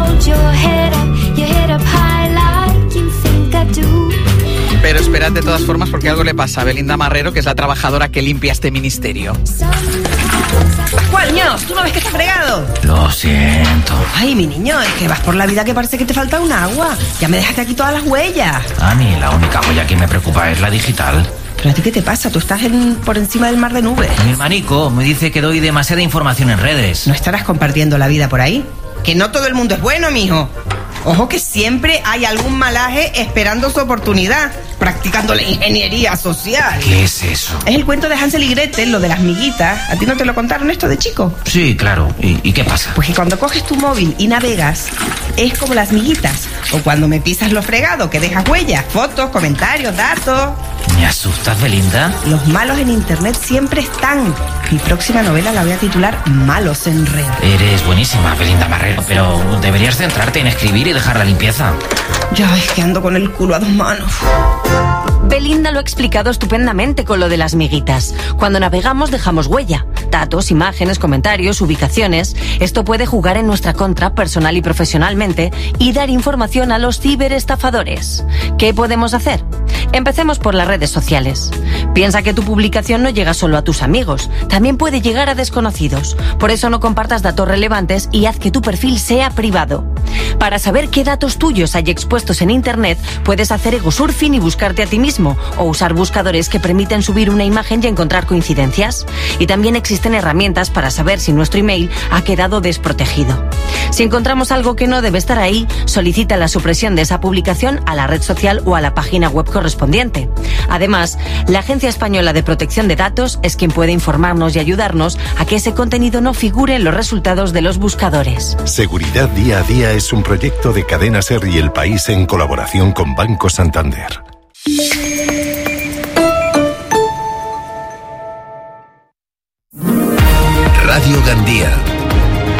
Pero esperad de todas formas, porque algo le pasa a Belinda Marrero, que es la trabajadora que limpia este ministerio. Pascual, ños, ¿tú no ves que está fregado? Lo siento. Ay, mi niño, es que vas por la vida que parece que te falta un agua. Ya me dejaste aquí todas las huellas. A mí la única huella que me preocupa es la digital. ¿Pero a ti qué te pasa? Tú estás en, por encima del mar de nubes. Mi hermanico me dice que doy demasiada información en redes. ¿No estarás compartiendo la vida por ahí? Que no todo el mundo es bueno, mijo. Ojo que siempre hay algún malaje esperando su oportunidad, practicando la ingeniería social. ¿Qué es eso? Es el cuento de Hansel y Gretel, lo de las miguitas. ¿A ti no te lo contaron esto de chico? Sí, claro. ¿Y, y qué pasa? Pues que cuando coges tu móvil y navegas, es como las miguitas. O cuando me pisas lo fregado, que dejas huellas, fotos, comentarios, datos. ¿Me asustas, Belinda? Los malos en internet siempre están. Mi próxima novela la voy a titular Malos en red. Eres buenísima, Belinda Marrero, pero deberías centrarte en escribir y dejar la limpieza. Ya ves que ando con el culo a dos manos. Belinda lo ha explicado estupendamente con lo de las miguitas. Cuando navegamos dejamos huella, datos, imágenes, comentarios, ubicaciones. Esto puede jugar en nuestra contra personal y profesionalmente y dar información a los ciberestafadores. ¿Qué podemos hacer? Empecemos por las redes sociales. Piensa que tu publicación no llega solo a tus amigos, también puede llegar a desconocidos. Por eso no compartas datos relevantes y haz que tu perfil sea privado. Para saber qué datos tuyos hay expuestos en internet, puedes hacer egosurfing y buscarte a ti mismo, o usar buscadores que permiten subir una imagen y encontrar coincidencias. Y también existen herramientas para saber si nuestro email ha quedado desprotegido. Si encontramos algo que no debe estar ahí, solicita la supresión de esa publicación a la red social o a la página web correspondiente. Además, la Agencia Española de Protección de Datos es quien puede informarnos y ayudarnos a que ese contenido no figure en los resultados de los buscadores. Seguridad Día a Día es un proyecto de Cadena SER y El País en colaboración con Banco Santander. Radio Gandía.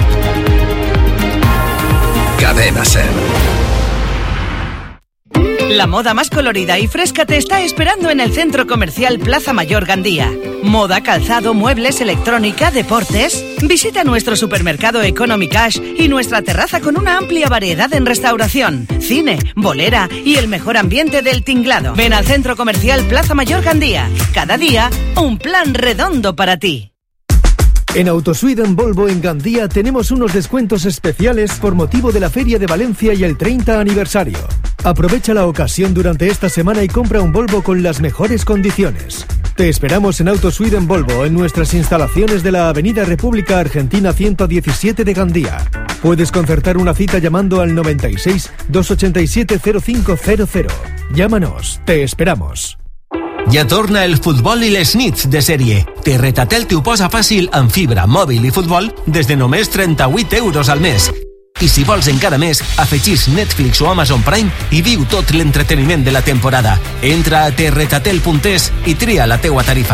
Cadena SER. La moda más colorida y fresca te está esperando en el Centro Comercial Plaza Mayor Gandía. Moda, calzado, muebles, electrónica, deportes. Visita nuestro supermercado Economy Cash y nuestra terraza con una amplia variedad en restauración, cine, bolera y el mejor ambiente del tinglado. Ven al Centro Comercial Plaza Mayor Gandía. Cada día, un plan redondo para ti. En Autosweden Volvo en Gandía tenemos unos descuentos especiales por motivo de la Feria de Valencia y el treinta aniversario. Aprovecha la ocasión durante esta semana y compra un Volvo con las mejores condiciones. Te esperamos en Autosweden Volvo en nuestras instalaciones de la Avenida República Argentina ciento diecisiete de Gandía. Puedes concertar una cita llamando al noventa y seis, doscientos ochenta y siete, cero cinco cero cero. Llámanos, te esperamos. Ja torna el futbol i les nits de sèrie. Terretatel t'ho posa fàcil amb fibra, mòbil i futbol des de només trenta-vuit euros al mes. I si vols encara més, afegís Netflix o Amazon Prime i viu tot l'entreteniment de la temporada. Entra a terretatel punt es i tria la teua tarifa.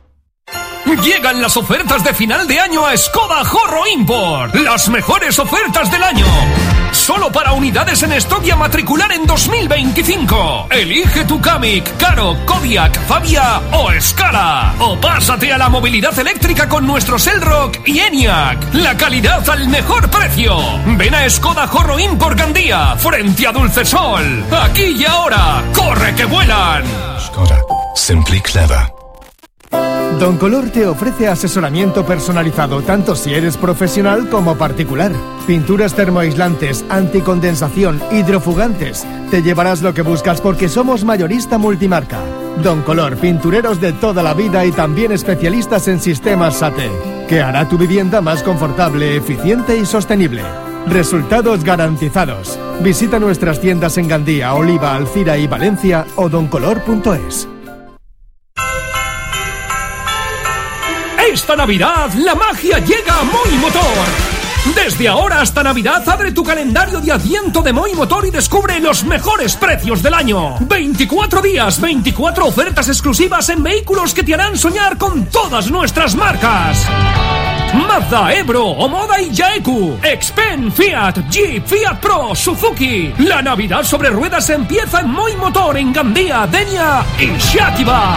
Llegan las ofertas de final de año a Skoda Horro Import. Las mejores ofertas del año. Solo para unidades en stock y a matricular en dos mil veinticinco. Elige tu Kamiq, Karo, Kodiaq, Fabia o Scala. O pásate a la movilidad eléctrica con nuestros Elroq y Enyaq. La calidad al mejor precio. Ven a Skoda Horro Import Gandía, frente a Dulcesol. Aquí y ahora. ¡Corre que vuelan! Skoda. Simply clever. Don Color te ofrece asesoramiento personalizado tanto si eres profesional como particular. Pinturas termoaislantes, anticondensación, hidrofugantes. Te llevarás lo que buscas porque somos mayorista multimarca. Don Color, pintureros de toda la vida y también especialistas en sistemas S A T E, que hará tu vivienda más confortable, eficiente y sostenible. Resultados garantizados. Visita nuestras tiendas en Gandía, Oliva, Alcira y Valencia o doncolor punto es. Esta Navidad, la magia llega a Moi Motor. Desde ahora hasta Navidad, abre tu calendario de Adviento de Moi Motor y descubre los mejores precios del año. veinticuatro días, veinticuatro ofertas exclusivas en vehículos que te harán soñar con todas nuestras marcas. Mazda, Ebro, Omoda y Jaeku. Xpen, Fiat, Jeep, Fiat Pro, Suzuki. La Navidad sobre ruedas empieza en Moi Motor en Gandía, Denia y Xàtiva.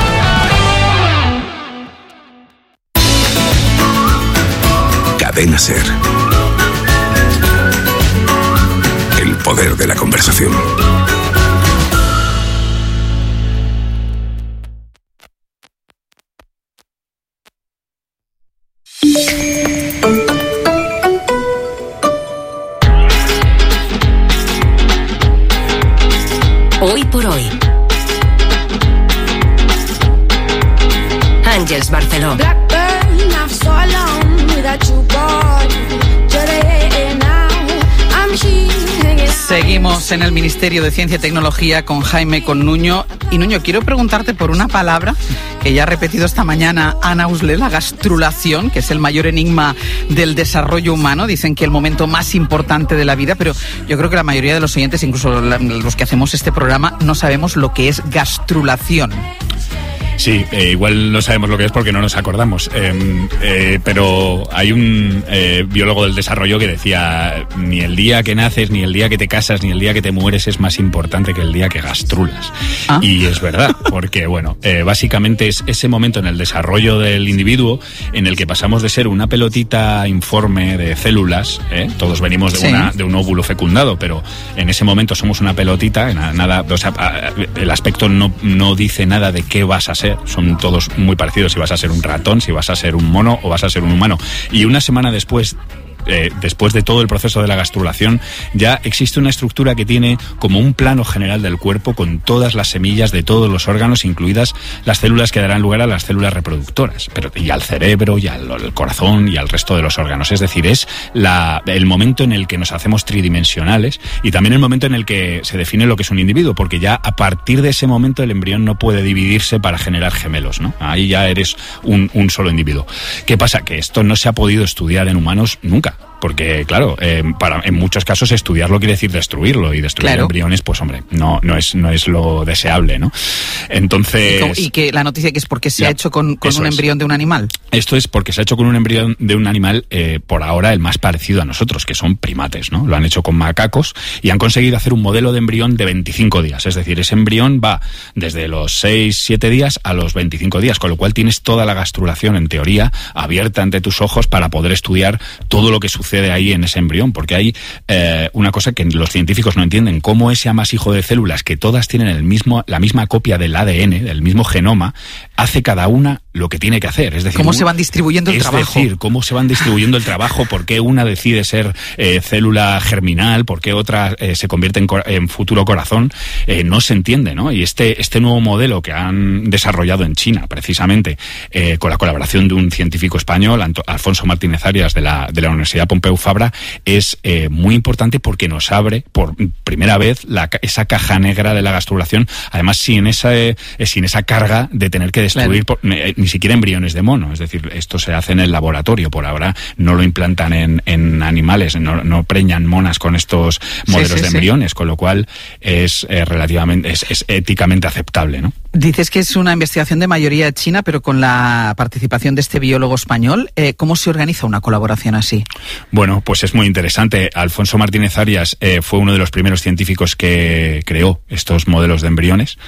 Cadena SER. El poder de la conversación. Hoy por hoy. Àngels Barceló. Seguimos en el Ministerio de Ciencia y Tecnología con Jaime, con Nuño. Y Nuño, quiero preguntarte por una palabra que ya ha repetido esta mañana Ana Usle, la gastrulación, que es el mayor enigma del desarrollo humano. Dicen que el momento más importante de la vida, pero yo creo que la mayoría de los oyentes, incluso los que hacemos este programa, no sabemos lo que es gastrulación. Sí, eh, igual no sabemos lo que es porque no nos acordamos, eh, eh, pero hay un eh, biólogo del desarrollo que decía: ni el día que naces, ni el día que te casas, ni el día que te mueres es más importante que el día que gastrulas. ¿Ah? Y es verdad, porque bueno, eh, básicamente es ese momento en el desarrollo del individuo en el que pasamos de ser una pelotita informe de células, ¿eh? Todos venimos de, sí. una, de un óvulo fecundado, pero en ese momento somos una pelotita, nada, o sea, el aspecto no, no dice nada de qué vas a ser. Son todos muy parecidos, si vas a ser un ratón, si vas a ser un mono o vas a ser un humano. Y una semana después, eh, después de todo el proceso de la gastrulación, ya existe una estructura que tiene como un plano general del cuerpo con todas las semillas de todos los órganos, incluidas las células que darán lugar a las células reproductoras, pero y al cerebro, y al, al corazón, y al resto de los órganos. Es decir, es la, el momento en el que nos hacemos tridimensionales y también el momento en el que se define lo que es un individuo, porque ya a partir de ese momento el embrión no puede dividirse para generar gemelos, ¿no? Ahí ya eres un, un solo individuo. ¿Qué pasa? Que esto no se ha podido estudiar en humanos nunca. porque claro, eh, para en muchos casos estudiarlo quiere decir destruirlo, y destruir claro. embriones, pues hombre, no no es no es lo deseable, ¿no? Entonces... Y, y que la noticia que es porque se ya, ha hecho con, con un embrión es. de un animal. Esto es porque se ha hecho con un embrión de un animal, eh, por ahora el más parecido a nosotros, que son primates, ¿no? Lo han hecho con macacos y han conseguido hacer un modelo de embrión de veinticinco días, es decir, ese embrión va desde los seis siete días a los veinticinco días, con lo cual tienes toda la gastrulación, en teoría, abierta ante tus ojos para poder estudiar todo lo que sucede ahí en ese embrión, porque hay eh, una cosa que los científicos no entienden, cómo ese amasijo de células que todas tienen el mismo, la misma copia del A D N, del mismo genoma, hace cada una lo que tiene que hacer. Es decir, cómo se van distribuyendo el es trabajo. Es decir, cómo se van distribuyendo el trabajo, por qué una decide ser eh, célula germinal, por qué otra eh, se convierte en, en futuro corazón, eh, no se entiende, ¿no? Y este, este nuevo modelo que han desarrollado en China, precisamente, eh, con la colaboración de un científico español, Anto, Alfonso Martínez Arias, de la, de la Universidad Pompeu Fabra, es eh, muy importante porque nos abre por primera vez la, esa caja negra de la gastrulación, además sin esa, eh, sin esa carga de tener que destruir claro. por, eh, ni siquiera embriones de mono, es decir, esto se hace en el laboratorio, por ahora no lo implantan en, en animales, no, no preñan monas con estos modelos sí, sí, de embriones, sí. con lo cual es eh, relativamente, es, es éticamente aceptable, ¿no? Dices que es una investigación de mayoría china, pero con la participación de este biólogo español. Eh, ¿Cómo se organiza una colaboración así? Bueno, pues es muy interesante. Alfonso Martínez Arias eh, fue uno de los primeros científicos que creó estos modelos de embriones,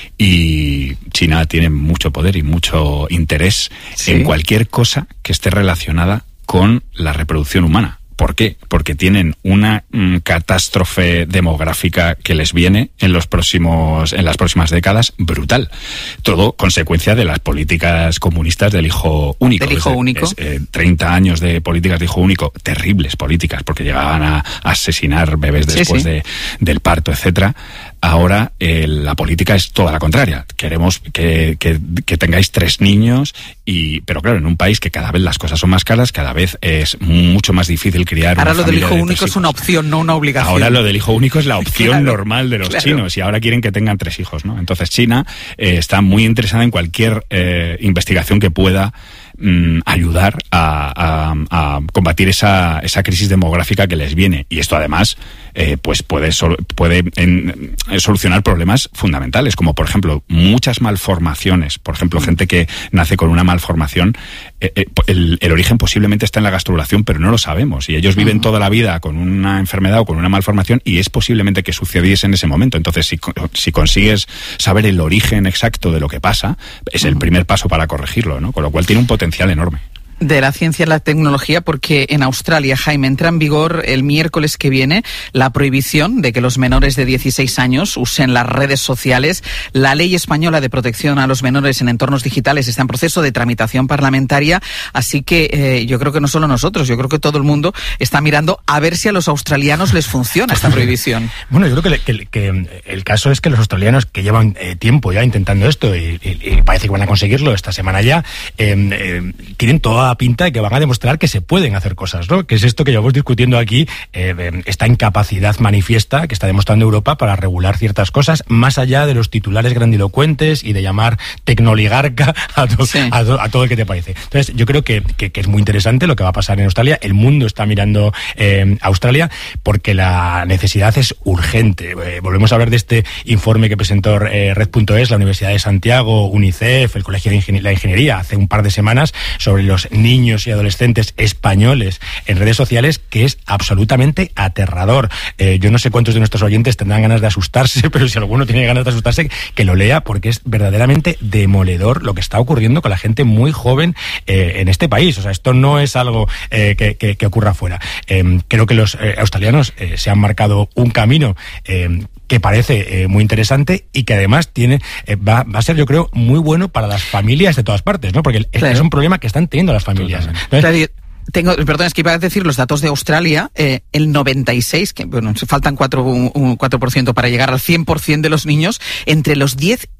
y China tiene mucho poder y mucho interés ¿sí? en cualquier cosa que esté relacionada con la reproducción humana. ¿Por qué? Porque tienen una mm, catástrofe demográfica que les viene en los próximos, en las próximas décadas brutal. Todo consecuencia de las políticas comunistas del hijo único. Del hijo es, único. Es, eh, treinta años de políticas de hijo único, terribles políticas, porque llegaban a, a asesinar bebés después sí, sí. De, del parto, etcétera. Ahora eh, la política es toda la contraria. Queremos que, que, que tengáis tres niños, y pero claro, en un país que cada vez las cosas son más caras, cada vez es mucho más difícil criar ahora una lo del hijo de único es una opción, no una obligación. Ahora lo del hijo único es la opción claro, normal de los claro. chinos, y ahora quieren que tengan tres hijos, ¿no? Entonces China eh, está muy interesada en cualquier eh, investigación que pueda mm, ayudar a, a, a combatir esa, esa crisis demográfica que les viene, y esto además eh, pues puede, sol, puede en, en solucionar problemas fundamentales, como por ejemplo muchas malformaciones, por ejemplo gente que nace con una malformación, eh, eh, el, el origen posiblemente está en la gastrulación, pero no lo sabemos, y ellos viven uh-huh. toda la vida con una enfermedad o con una malformación, y es posiblemente que sucediese en ese momento. Entonces si, si consigues saber el origen exacto de lo que pasa, es uh-huh. el primer paso para corregirlo, ¿no? Con lo cual tiene un potencial enorme. De la ciencia y la tecnología, porque en Australia, Jaime, entra en vigor el miércoles que viene la prohibición de que los menores de dieciséis años usen las redes sociales. La ley española de protección a los menores en entornos digitales está en proceso de tramitación parlamentaria, así que eh, yo creo que no solo nosotros, yo creo que todo el mundo está mirando a ver si a los australianos les funciona esta prohibición. Bueno, yo creo que, que, que el caso es que los australianos, que llevan eh, tiempo ya intentando esto, y, y, y parece que van a conseguirlo esta semana ya, eh, eh, tienen toda pinta de que van a demostrar que se pueden hacer cosas, ¿no? Que es esto que llevamos discutiendo aquí, eh, esta incapacidad manifiesta que está demostrando Europa para regular ciertas cosas, más allá de los titulares grandilocuentes y de llamar tecnoligarca a, to, sí. a, to, a todo el que te parece. Entonces, yo creo que, que, que es muy interesante lo que va a pasar en Australia. El mundo está mirando eh, a Australia porque la necesidad es urgente. Eh, volvemos a hablar de este informe que presentó eh, Red punto es, la Universidad de Santiago, UNICEF, el Colegio de Ingen- la Ingeniería, hace un par de semanas, sobre los niños y adolescentes españoles en redes sociales, que es absolutamente aterrador. Eh, yo no sé cuántos de nuestros oyentes tendrán ganas de asustarse, pero si alguno tiene ganas de asustarse, que lo lea, porque es verdaderamente demoledor lo que está ocurriendo con la gente muy joven eh, en este país. O sea, esto no es algo eh, que, que, que ocurra afuera. Eh, creo que los eh, australianos eh, se han marcado un camino eh, que parece eh, muy interesante y que además tiene eh, va, va a ser, yo creo, muy bueno para las familias de todas partes, ¿no? Porque claro. es un problema que están teniendo las familias. Entonces, Tengo, perdón, es que iba a decir los datos de Australia, eh, el noventa y seis, que bueno, faltan cuatro, un, un cuatro por ciento para llegar al cien por ciento de los niños entre los diez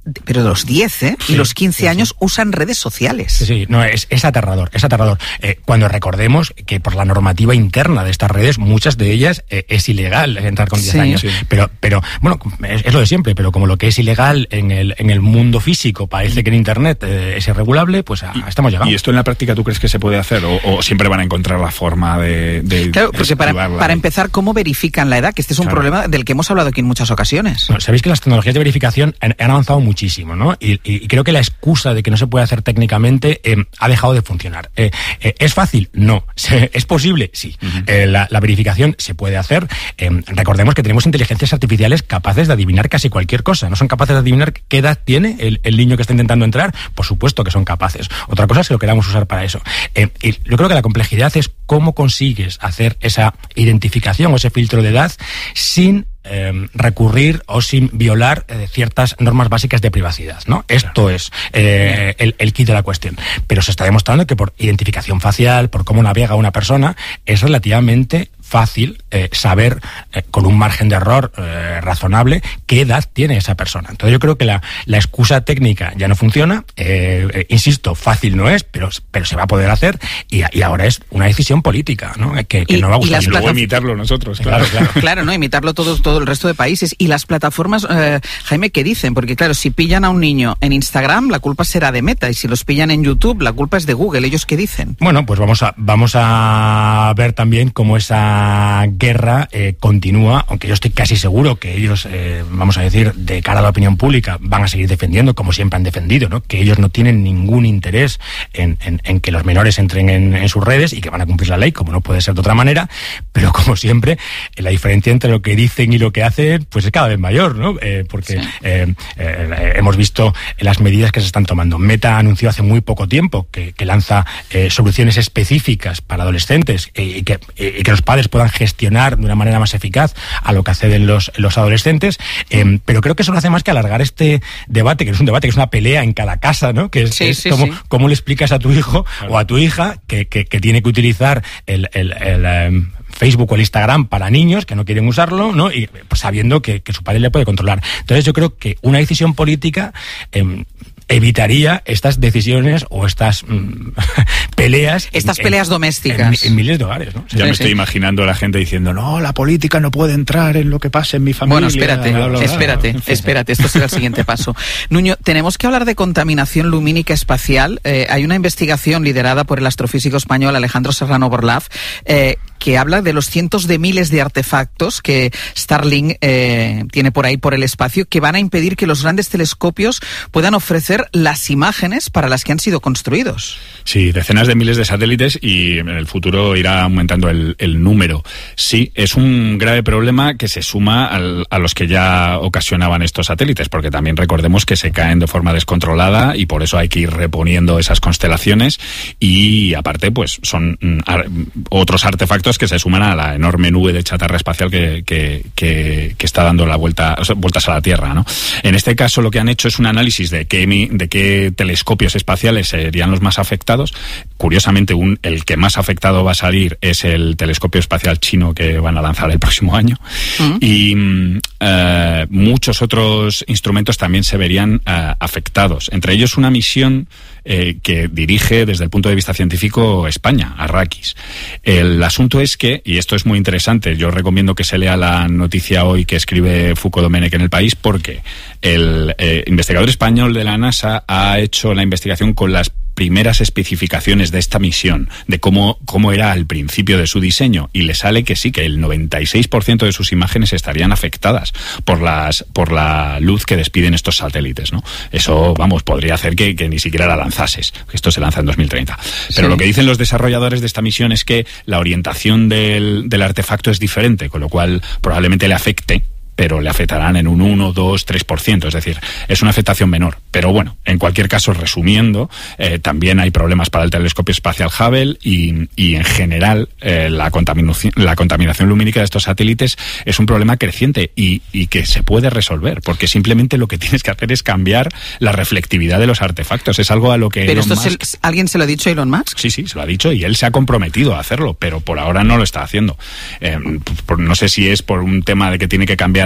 pero de los diez, ¿eh? Sí, y los quince sí, años sí. usan redes sociales. Sí, sí, no, es, es aterrador, es aterrador. Eh, cuando recordemos que por la normativa interna de estas redes, muchas de ellas eh, es ilegal entrar con diez sí, años. Sí. Pero, pero bueno, es, es lo de siempre, pero como lo que es ilegal en el, en el mundo físico parece que en Internet eh, es irregulable, pues a, y, estamos llegando. ¿Y esto en la práctica tú crees que se puede hacer? ¿O, o siempre van a encontrar la forma de, de Claro, porque para, para empezar, ¿cómo verifican la edad? Que este es un claro. problema del que hemos hablado aquí en muchas ocasiones. No, sabéis que las tecnologías de verificación han, han avanzado muchísimo, ¿no? Y, y, y creo que la excusa de que no se puede hacer técnicamente eh, ha dejado de funcionar. Eh, eh, ¿Es fácil? No. ¿Es posible? Sí. Uh-huh. Eh, la, la verificación se puede hacer. Eh, recordemos que tenemos inteligencias artificiales capaces de adivinar casi cualquier cosa. ¿No son capaces de adivinar qué edad tiene el, el niño que está intentando entrar? Por supuesto que son capaces. Otra cosa es que lo queramos usar para eso. Eh, y yo creo que la complejidad es cómo consigues hacer esa identificación o ese filtro de edad sin Eh, recurrir o sin violar eh, ciertas normas básicas de privacidad, ¿no? Esto es eh, el, el kit de la cuestión. Pero se está demostrando que por identificación facial, por cómo navega una persona, es relativamente fácil eh, saber eh, con un margen de error eh, razonable qué edad tiene esa persona. Entonces yo creo que la, la excusa técnica ya no funciona, eh, eh, insisto, fácil no es, pero, pero se va a poder hacer y, y ahora es una decisión política, ¿no? Que, que y, no va a gustar. Y, y luego imitarlo nosotros, claro. Claro, claro. Claro, ¿no? Imitarlo todo, todo el resto de países. Y las plataformas, eh, Jaime, ¿qué dicen? Porque claro, si pillan a un niño en Instagram, la culpa será de Meta, y si los pillan en YouTube, la culpa es de Google. ¿Ellos qué dicen? Bueno, pues vamos a, vamos a ver también cómo esa guerra eh, continúa, aunque yo estoy casi seguro que ellos, eh, vamos a decir, de cara a la opinión pública, van a seguir defendiendo, como siempre han defendido, ¿no? Que ellos no tienen ningún interés en, en, en que los menores entren en, en sus redes y que van a cumplir la ley, como no puede ser de otra manera, pero como siempre, la diferencia entre lo que dicen y lo que hacen, pues es cada vez mayor, ¿no? Eh, porque sí. eh, eh, hemos visto las medidas que se están tomando. Meta anunció hace muy poco tiempo que, que lanza eh, soluciones específicas para adolescentes eh, y, que, eh, y que los padres puedan gestionar de una manera más eficaz a lo que acceden los, los adolescentes, eh, pero creo que eso no hace más que alargar este debate, que no es un debate, que es una pelea en cada casa, ¿no? Que es, sí, es sí, como, sí. cómo le explicas a tu hijo claro. o a tu hija que, que, que tiene que utilizar el, el, el, el Facebook o el Instagram para niños que no quieren usarlo, ¿no? Y pues, sabiendo que, que su padre le puede controlar. Entonces yo creo que una decisión política eh, evitaría estas decisiones o estas mmm, peleas. Estas en, peleas en, domésticas. En, en miles de hogares, ¿no? Ya sí, me sí. estoy imaginando a la gente diciendo, no, la política no puede entrar en lo que pasa en mi familia. Bueno, espérate, bla, bla, bla, espérate, bla. espérate, esto será el siguiente paso. Nuño, tenemos que hablar de contaminación lumínica espacial. Eh, hay una investigación liderada por el astrofísico español Alejandro Serrano Borlaf, eh, que habla de los cientos de miles de artefactos que Starlink eh, tiene por ahí por el espacio, que van a impedir que los grandes telescopios puedan ofrecer las imágenes para las que han sido construidos. Sí, decenas de miles de satélites y en el futuro irá aumentando el, el número. Sí, es un grave problema que se suma al, a los que ya ocasionaban estos satélites, porque también recordemos que se caen de forma descontrolada y por eso hay que ir reponiendo esas constelaciones y aparte pues son mm, ar, otros artefactos que se suman a la enorme nube de chatarra espacial que, que, que, que está dando la vuelta, o sea, vueltas a la Tierra, ¿no? En este caso lo que han hecho es un análisis de qué, de qué telescopios espaciales serían los más afectados. Curiosamente, un, el que más afectado va a salir es el telescopio espacial chino que van a lanzar el próximo año. Uh-huh. Y eh, muchos otros instrumentos también se verían eh, afectados. Entre ellos una misión eh, que dirige desde el punto de vista científico España, Arrakis. El asunto es que, y esto es muy interesante, yo recomiendo que se lea la noticia hoy que escribe Foucault Domenech en El País, porque el eh, investigador español de la NASA ha hecho la investigación con las primeras especificaciones de esta misión, de cómo, cómo era al principio de su diseño, y le sale que sí, que el noventa y seis por ciento de sus imágenes estarían afectadas por las por la luz que despiden estos satélites, ¿no? Eso, vamos, podría hacer que, que ni siquiera la lanzases, que esto se lanza en dos mil treinta. Pero sí. Lo que dicen los desarrolladores de esta misión es que la orientación del, del artefacto es diferente, con lo cual probablemente le afecte, pero le afectarán en un uno, dos, tres por ciento, es decir, es una afectación menor. Pero bueno, en cualquier caso, resumiendo, eh, también hay problemas para el telescopio espacial Hubble y, y en general eh, la contaminación, la contaminación lumínica de estos satélites es un problema creciente y, y que se puede resolver, porque simplemente lo que tienes que hacer es cambiar la reflectividad de los artefactos. Es algo a lo que ¿Pero Elon esto Musk... se, alguien se lo ha dicho a Elon Musk? Sí, sí, se lo ha dicho y él se ha comprometido a hacerlo, pero por ahora no lo está haciendo. Eh, por, no sé si es por un tema de que tiene que cambiar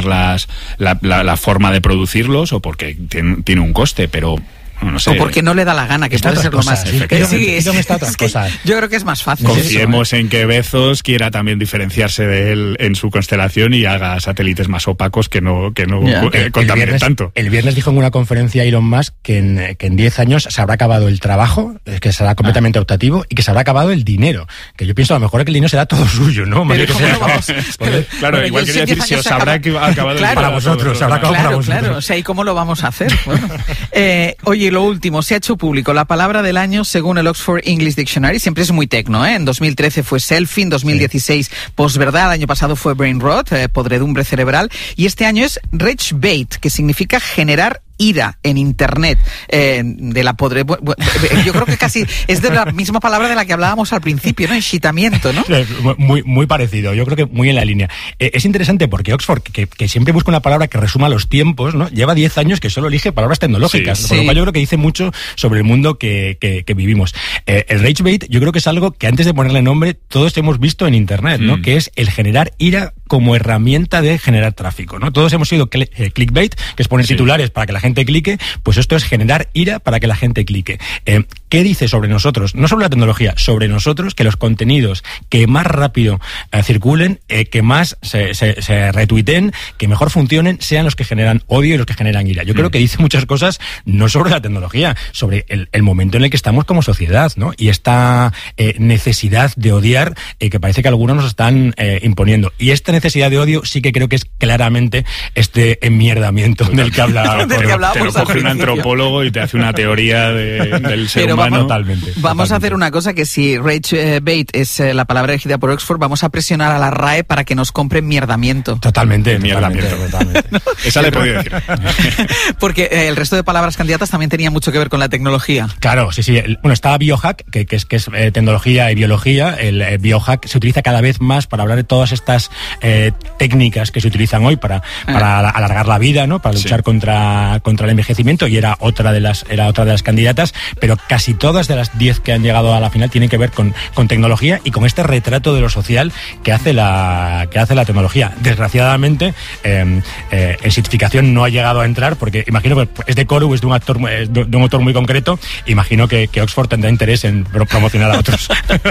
cambiar las, la, la, la forma de producirlos o porque tiene, tiene un coste, pero... No sé. O porque no le da la gana, que puede ser lo más... Sí, sí, es, está otras es que cosas. Yo creo que es más fácil. Confiemos eso, ¿eh? en que Bezos quiera también diferenciarse de él en su constelación y haga satélites más opacos que no, que no yeah. eh, contaminen el viernes, tanto. El viernes dijo en una conferencia Elon Musk que en, que en diez años se habrá acabado el trabajo, que será completamente ah. optativo y que se habrá acabado el dinero. Que yo pienso a lo mejor que el dinero será todo suyo, ¿no? Pero que sea, vamos, pero, claro, bueno, igual quería decir, si os habrá acaba... acabado claro, el para vosotros, se habrá acabado claro, para vosotros. Claro, o sea, ¿y cómo lo vamos a hacer? Bueno. eh, oye, lo último, se ha hecho público la palabra del año según el Oxford English Dictionary, siempre es muy tecno, ¿eh? En dos mil trece fue selfie, en dos mil dieciséis sí. posverdad, el año pasado fue brain rot, eh, podredumbre cerebral, y este año es rage bait, que significa generar ira en internet, eh, de la podre... Yo creo que casi es de la misma palabra de la que hablábamos al principio, ¿no? Enchitamiento, ¿no? Muy, muy parecido, yo creo que muy en la línea. Eh, es interesante porque Oxford, que, que siempre busca una palabra que resuma los tiempos, ¿no? Lleva diez años que solo elige palabras tecnológicas, sí, por sí. lo cual yo creo que dice mucho sobre el mundo que, que, que vivimos. Eh, el rage bait yo creo que es algo que antes de ponerle nombre todos hemos visto en internet, ¿no? Mm. Que es el generar ira como herramienta de generar tráfico, ¿no? Todos hemos sido cl- eh, clickbait, que es poner sí. titulares para que la gente clique, pues esto es generar ira para que la gente clique. Eh, ¿Qué dice sobre nosotros? No sobre la tecnología, sobre nosotros, que los contenidos que más rápido eh, circulen, eh, que más se, se, se retuiteen, que mejor funcionen, sean los que generan odio y los que generan ira. Yo mm. creo que dice muchas cosas no sobre la tecnología, sobre el, el momento en el que estamos como sociedad, ¿no? Y esta eh, necesidad de odiar eh, que parece que algunos nos están eh, imponiendo. Y esta necesidad de odio sí que creo que es claramente este enmierdamiento del que habla. Del que hablábamos. Te lo coge un antropólogo y te hace una teoría de, del ser Pero humano. Vamos, totalmente. Vamos totalmente. a hacer una cosa, que si rage bait es eh, la palabra elegida por Oxford, vamos a presionar a la R A E para que nos compren mierdamiento. Totalmente, mierdamiento. Totalmente. ¿No? Esa le he podido decir. Porque eh, el resto de palabras candidatas también tenía mucho que ver con la tecnología. Claro, sí, sí. El, bueno, está biohack, que, que es, que es eh, tecnología y biología. El eh, biohack se utiliza cada vez más para hablar de todas estas eh, técnicas que se utilizan hoy para, ah. para alargar la vida, ¿no? Para luchar sí. contra, contra el envejecimiento, y era otra de las era otra de las candidatas, pero casi todas de las diez que han llegado a la final tienen que ver con, con tecnología y con este retrato de lo social que hace la que hace la tecnología. Desgraciadamente, eh, eh, en Sitificación no ha llegado a entrar, porque imagino que es de Coru, es de un actor, es de un autor muy concreto. Imagino que, que Oxford tendrá interés en promocionar a otros.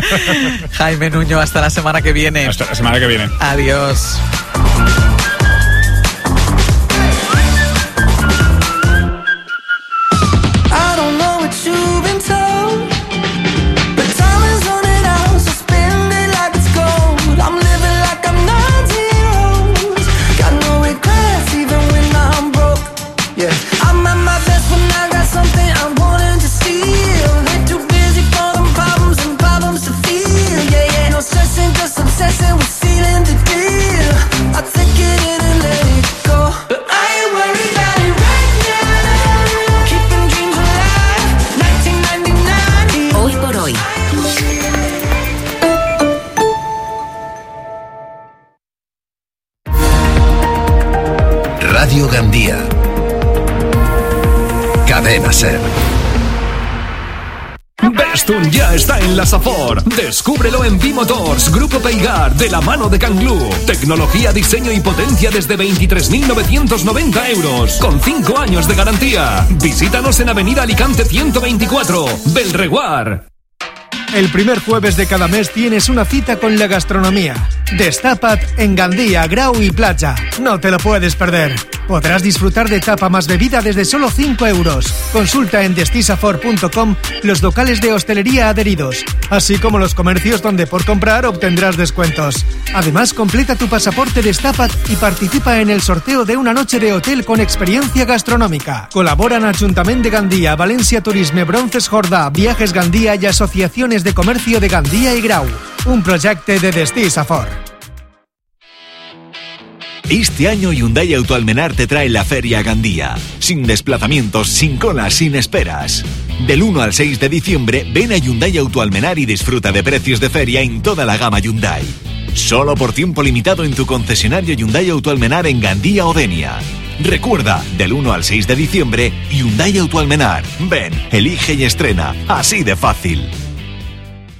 Jaime Nuño, hasta la semana que viene. Hasta la semana que viene. Adiós. Radio Gandía. Cadena Ser. Bestun ya está en la Safor. Descúbrelo en B-Motors, Grupo Peigar, de la mano de Canglú. Tecnología, diseño y potencia desde veintitrés mil novecientos noventa euros, con cinco años de garantía. Visítanos en Avenida Alicante ciento veinticuatro, Belreguard. El primer jueves de cada mes tienes una cita con la gastronomía. Destapat en Gandía, Grau y Playa. No te lo puedes perder. Podrás disfrutar de tapa más bebida desde solo cinco euros. Consulta en destisafor punto com los locales de hostelería adheridos, así como los comercios donde por comprar obtendrás descuentos. Además, completa tu pasaporte Destapat y participa en el sorteo de una noche de hotel con experiencia gastronómica. Colaboran Ayuntamiento de Gandía, Valencia Turisme, Bronces Jordà, Viajes Gandía y Asociaciones de Comercio de Gandía y Grau. Un proyecto de Destí Safor. Este año Hyundai Autoalmenar te trae la Feria Gandía. Sin desplazamientos, sin colas, sin esperas. Del uno al seis de diciembre, ven a Hyundai Autoalmenar y disfruta de precios de feria en toda la gama Hyundai. Solo por tiempo limitado en tu concesionario Hyundai Autoalmenar en Gandía o Denia. Recuerda, del uno al seis de diciembre, Hyundai Autoalmenar. Ven, elige y estrena. Así de fácil.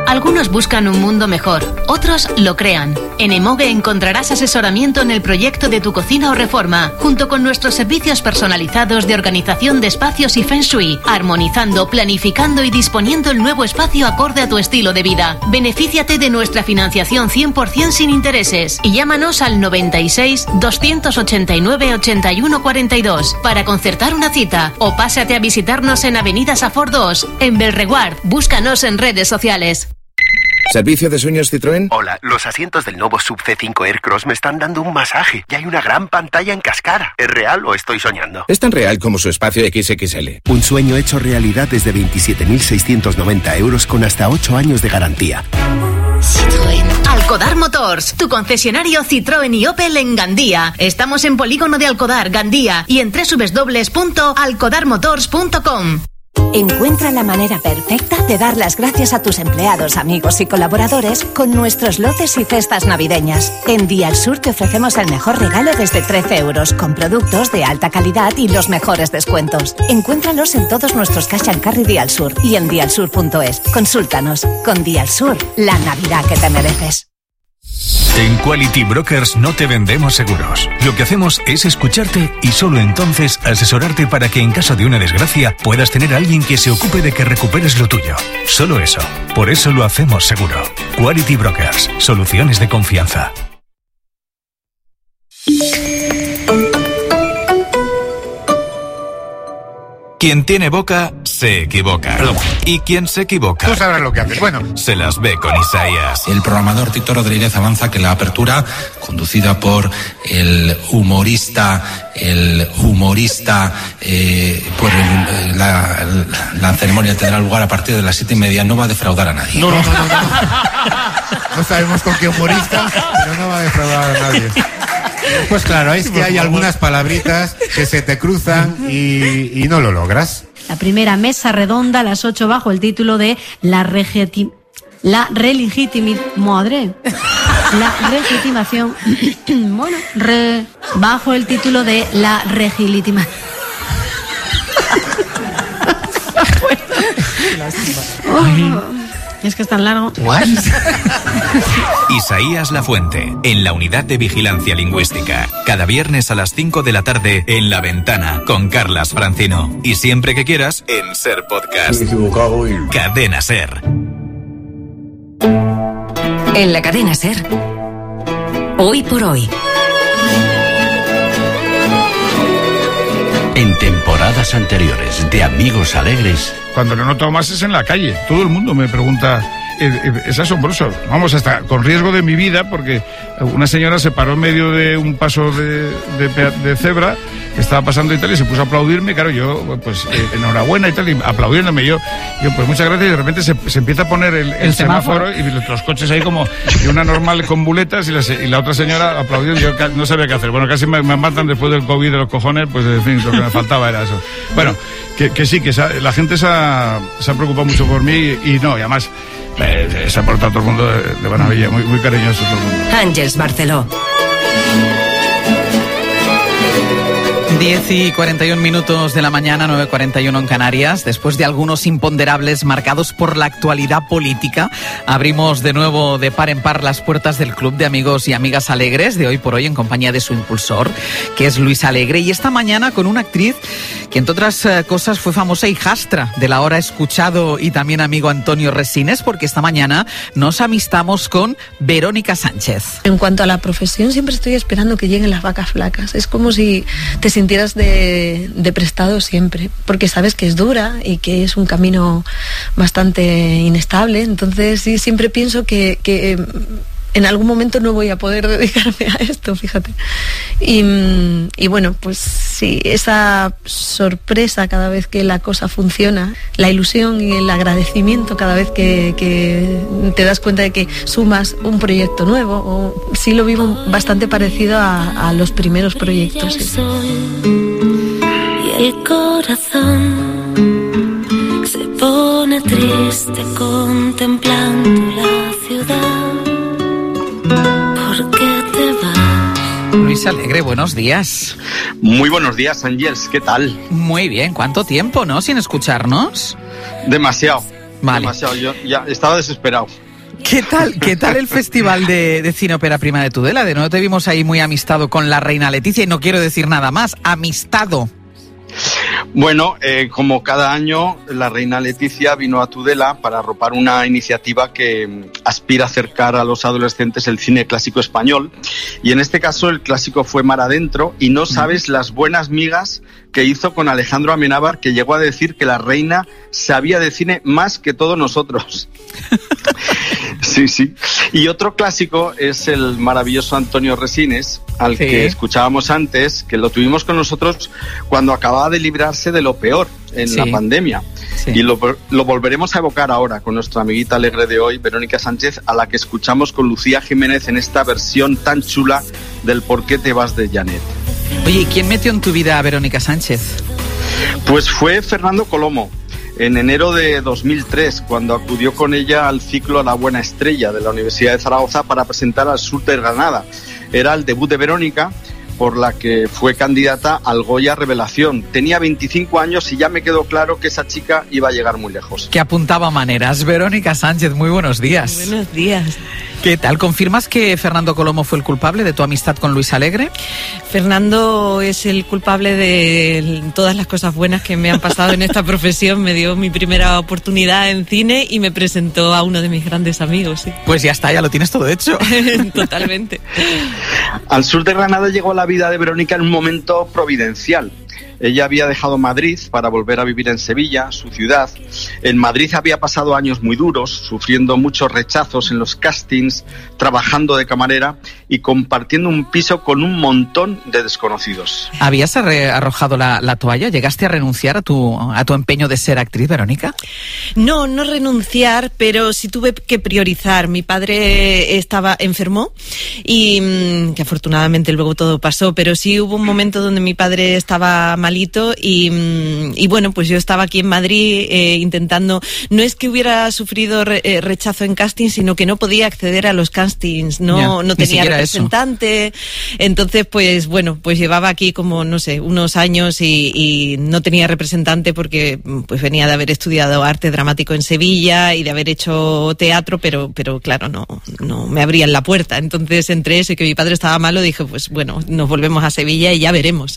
Algunos buscan un mundo mejor, otros lo crean. En Emoge encontrarás asesoramiento en el proyecto de tu cocina o reforma, junto con nuestros servicios personalizados de organización de espacios y Feng Shui, armonizando, planificando y disponiendo el nuevo espacio acorde a tu estilo de vida. Benefíciate de nuestra financiación cien por ciento sin intereses y llámanos al noventa y seis, doscientos ochenta y nueve, ochenta y uno cuarenta y dos para concertar una cita o pásate a visitarnos en Avenida Safor dos, en Belreguard. Búscanos en redes sociales. ¿Servicio de sueños Citroën? Hola, los asientos del nuevo Sub C cinco Aircross me están dando un masaje y hay una gran pantalla en cascada. ¿Es real o estoy soñando? Es tan real como su espacio equis equis ele. Un sueño hecho realidad desde veintisiete mil seiscientos noventa euros con hasta ocho años de garantía. Citroën. Alcodar Motors, tu concesionario Citroën y Opel en Gandía. Estamos en Polígono de Alcodar, Gandía, y en doble u doble u doble u punto alcodar motors punto com. Encuentra la manera perfecta de dar las gracias a tus empleados, amigos y colaboradores con nuestros lotes y cestas navideñas. En Dial Sur te ofrecemos el mejor regalo desde trece euros, con productos de alta calidad y los mejores descuentos. Encuéntralos en todos nuestros Cash and Carry Dial Sur y en dial sur punto es. Consúltanos. Con Dial Sur, la Navidad que te mereces. En Quality Brokers no te vendemos seguros. Lo que hacemos es escucharte y solo entonces asesorarte para que en caso de una desgracia puedas tener a alguien que se ocupe de que recuperes lo tuyo. Solo eso. Por eso lo hacemos seguro. Quality Brokers. Soluciones de confianza. Quien tiene boca, se equivoca. Perdón. Y quien se equivoca... Tú sabrás lo que haces. Bueno. Se las ve con Isaías. El programador Tito Rodríguez avanza que la apertura, conducida por el humorista, el humorista, eh, por el, la, la ceremonia tendrá lugar a partir de las siete y media, no va a defraudar a nadie. No, no, no, no, no. No sabemos con qué humorista, pero no va a defraudar a nadie. Pues claro, es que hay algunas palabritas que se te cruzan y, y no lo logras. La primera mesa redonda a las ocho bajo el título de La regeti... La relegitimización... Madre... La legitimación... Bueno, re... bajo el título de La regilitimación... Oh, es que es tan largo. ¿What? Isaías Lafuente, en la Unidad de Vigilancia Lingüística. Cada viernes a las cinco de la tarde en La Ventana, con Carlas Francino. Y siempre que quieras, en Ser Podcast. Me he equivocado y... Cadena Ser. En la Cadena Ser. Hoy por hoy. En temporadas anteriores de Amigos Alegres. Cuando lo noto más es en la calle. Todo el mundo me pregunta, es asombroso. Vamos, hasta con riesgo de mi vida, porque una señora se paró en medio de un paso de, de, de cebra que estaba pasando y tal, y se puso a aplaudirme. Claro, yo, pues, eh, enhorabuena y tal, y aplaudiéndome. Yo, yo pues, muchas gracias. Y de repente se, se empieza a poner el, el, el semáforo, semáforo y los coches ahí como, y una normal con buletas, y la, y la otra señora aplaudiendo. Yo no sabía qué hacer. Bueno, casi me, me matan después del COVID de los cojones, pues, en fin, lo que me faltaba era eso. Bueno, que, que sí, que esa, la gente se ha, se ha preocupado mucho por mí, y, y no, y además eh, se ha portado todo el mundo de, de maravilla, muy, muy cariñoso todo el mundo. Ángeles Barceló. diez y cuarenta y un minutos de la mañana, nueve y cuarenta y uno en Canarias. Después de algunos imponderables marcados por la actualidad política, abrimos de nuevo de par en par las puertas del Club de Amigos y Amigas Alegres de Hoy por Hoy, en compañía de su impulsor, que es Luis Alegre. Y esta mañana con una actriz que, entre otras cosas, fue famosa hijastra del ahora escuchado y también amigo Antonio Resines, porque esta mañana nos amistamos con Verónica Sánchez. En cuanto a la profesión, siempre estoy esperando que lleguen las vacas flacas. Es como si te sintieras De, de prestado siempre, porque sabes que es dura y que es un camino bastante inestable. Entonces sí, siempre pienso que, que en algún momento no voy a poder dedicarme a esto, fíjate. Y, y bueno, pues sí, esa sorpresa cada vez que la cosa funciona, la ilusión y el agradecimiento cada vez que, que te das cuenta de que sumas un proyecto nuevo, o sí lo vivo bastante parecido a, a los primeros proyectos. Sí. Y el corazón se pone triste contemplando la ciudad. ¿Por qué te vas? Luis Alegre, buenos días. Muy buenos días, Ángeles, ¿qué tal? Muy bien, ¿cuánto tiempo, no? Sin escucharnos. Demasiado. Vale. Demasiado, yo ya estaba desesperado. ¿Qué tal, qué tal el festival de, de Cine Ópera Prima de Tudela? De nuevo te vimos ahí muy amistado con la reina Leticia y no quiero decir nada más, amistado. Bueno, eh, como cada año, la reina Leticia vino a Tudela para arropar una iniciativa que aspira a acercar a los adolescentes el cine clásico español. Y en este caso el clásico fue Mar Adentro, y no sabes las buenas migas que hizo con Alejandro Amenábar, que llegó a decir que la reina sabía de cine más que todos nosotros. Sí, sí. Y otro clásico es el maravilloso Antonio Resines, al sí. que escuchábamos antes, que lo tuvimos con nosotros cuando acababa de librarse de lo peor en sí. la pandemia. Sí. Y lo, lo volveremos a evocar ahora con nuestra amiguita alegre de hoy, Verónica Sánchez, a la que escuchamos con Lucía Jiménez en esta versión tan chula del ¿Por qué te vas de Janet? Oye, ¿y quién metió en tu vida a Verónica Sánchez? Pues fue Fernando Colomo, en enero de dos mil tres, cuando acudió con ella al ciclo La Buena Estrella de la Universidad de Zaragoza para presentar Al Sur de Granada. Era el debut de Verónica, por la que fue candidata al Goya Revelación. Tenía veinticinco años y ya me quedó claro que esa chica iba a llegar muy lejos. Que apuntaba maneras. Verónica Sánchez, muy buenos días. Muy buenos días. ¿Qué tal? ¿Confirmas que Fernando Colomo fue el culpable de tu amistad con Luis Alegre? Fernando es el culpable de todas las cosas buenas que me han pasado en esta profesión. Me dio mi primera oportunidad en cine y me presentó a uno de mis grandes amigos. ¿Sí? Pues ya está, ya lo tienes todo hecho. Totalmente. Al Sur de Granada llegó a la vida de Verónica en un momento providencial. Ella había dejado Madrid para volver a vivir en Sevilla, su ciudad. En Madrid había pasado años muy duros, sufriendo muchos rechazos en los castings, trabajando de camarera y compartiendo un piso con un montón de desconocidos. ¿Habías arrojado la, la toalla? ¿Llegaste a renunciar a tu, a tu empeño de ser actriz, Verónica? No, no renunciar, pero sí tuve que priorizar. Mi padre estaba enfermo y que afortunadamente luego todo pasó, pero sí hubo un momento donde mi padre estaba mal Y, y bueno, pues yo estaba aquí en Madrid eh, intentando, no es que hubiera sufrido re, eh, rechazo en casting, sino que no podía acceder a los castings, no, yeah, no tenía representante, eso. Entonces pues bueno, pues llevaba aquí como no sé, unos años y, y no tenía representante porque pues venía de haber estudiado arte dramático en Sevilla y de haber hecho teatro, pero, pero claro, no, no me abrían la puerta. Entonces entre eso y que mi padre estaba malo, dije pues bueno, nos volvemos a Sevilla y ya veremos.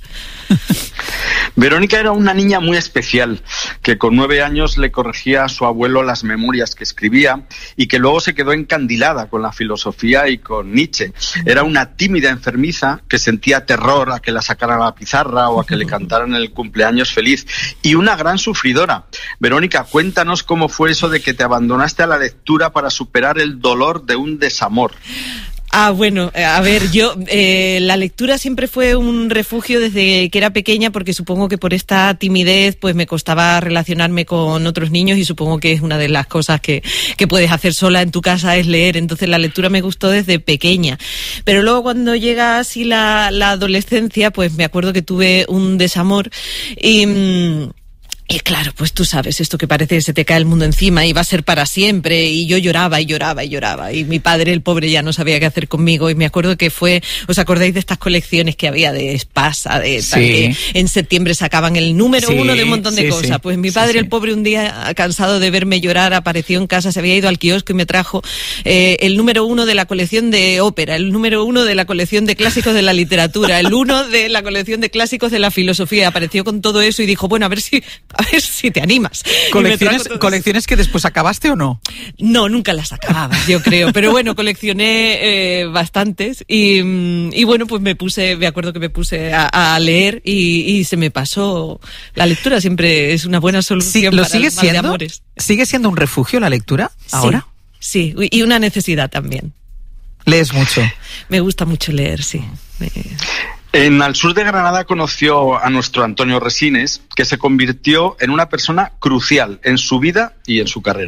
Verónica era una niña muy especial, que con nueve años le corregía a su abuelo las memorias que escribía y que luego se quedó encandilada con la filosofía y con Nietzsche. Era una tímida enfermiza que sentía terror a que la sacaran a la pizarra o a que le cantaran el cumpleaños feliz, y una gran sufridora. Verónica, cuéntanos cómo fue eso de que te abandonaste a la lectura para superar el dolor de un desamor. Ah, bueno, a ver, yo, eh, la lectura siempre fue un refugio desde que era pequeña, porque supongo que por esta timidez pues me costaba relacionarme con otros niños y supongo que es una de las cosas que, que puedes hacer sola en tu casa es leer. Entonces la lectura me gustó desde pequeña. Pero luego cuando llega así la, la adolescencia, pues me acuerdo que tuve un desamor y... Mmm, Y claro, pues tú sabes, esto que parece que se te cae el mundo encima y va a ser para siempre, y yo lloraba y lloraba y lloraba, y mi padre, el pobre, ya no sabía qué hacer conmigo, y me acuerdo que fue, ¿os acordáis de estas colecciones que había de Espasa, de tal, sí. que en septiembre sacaban el número sí, uno de un montón de sí, cosas? Sí. Pues mi padre, sí, el pobre, un día, cansado de verme llorar, apareció en casa, se había ido al kiosco y me trajo eh, el número uno de la colección de ópera, el número uno de la colección de clásicos de la literatura, el uno de la colección de clásicos de la filosofía. Apareció con todo eso y dijo, bueno, a ver si... A ver si te animas. ¿Colecciones, ¿Colecciones que después acabaste o no? No, nunca las acababas, yo creo. Pero bueno, coleccioné eh, bastantes y, y bueno, pues me puse, me acuerdo que me puse a, a leer y, y se me pasó. La lectura siempre es una buena solución sí, ¿lo para sigue el mal siendo? de amores. ¿Sigue siendo un refugio la lectura ahora? Sí, sí, y una necesidad también. ¿Lees mucho? Me gusta mucho leer, sí. Me... En Al Sur de Granada conoció a nuestro Antonio Resines, que se convirtió en una persona crucial en su vida y en su carrera.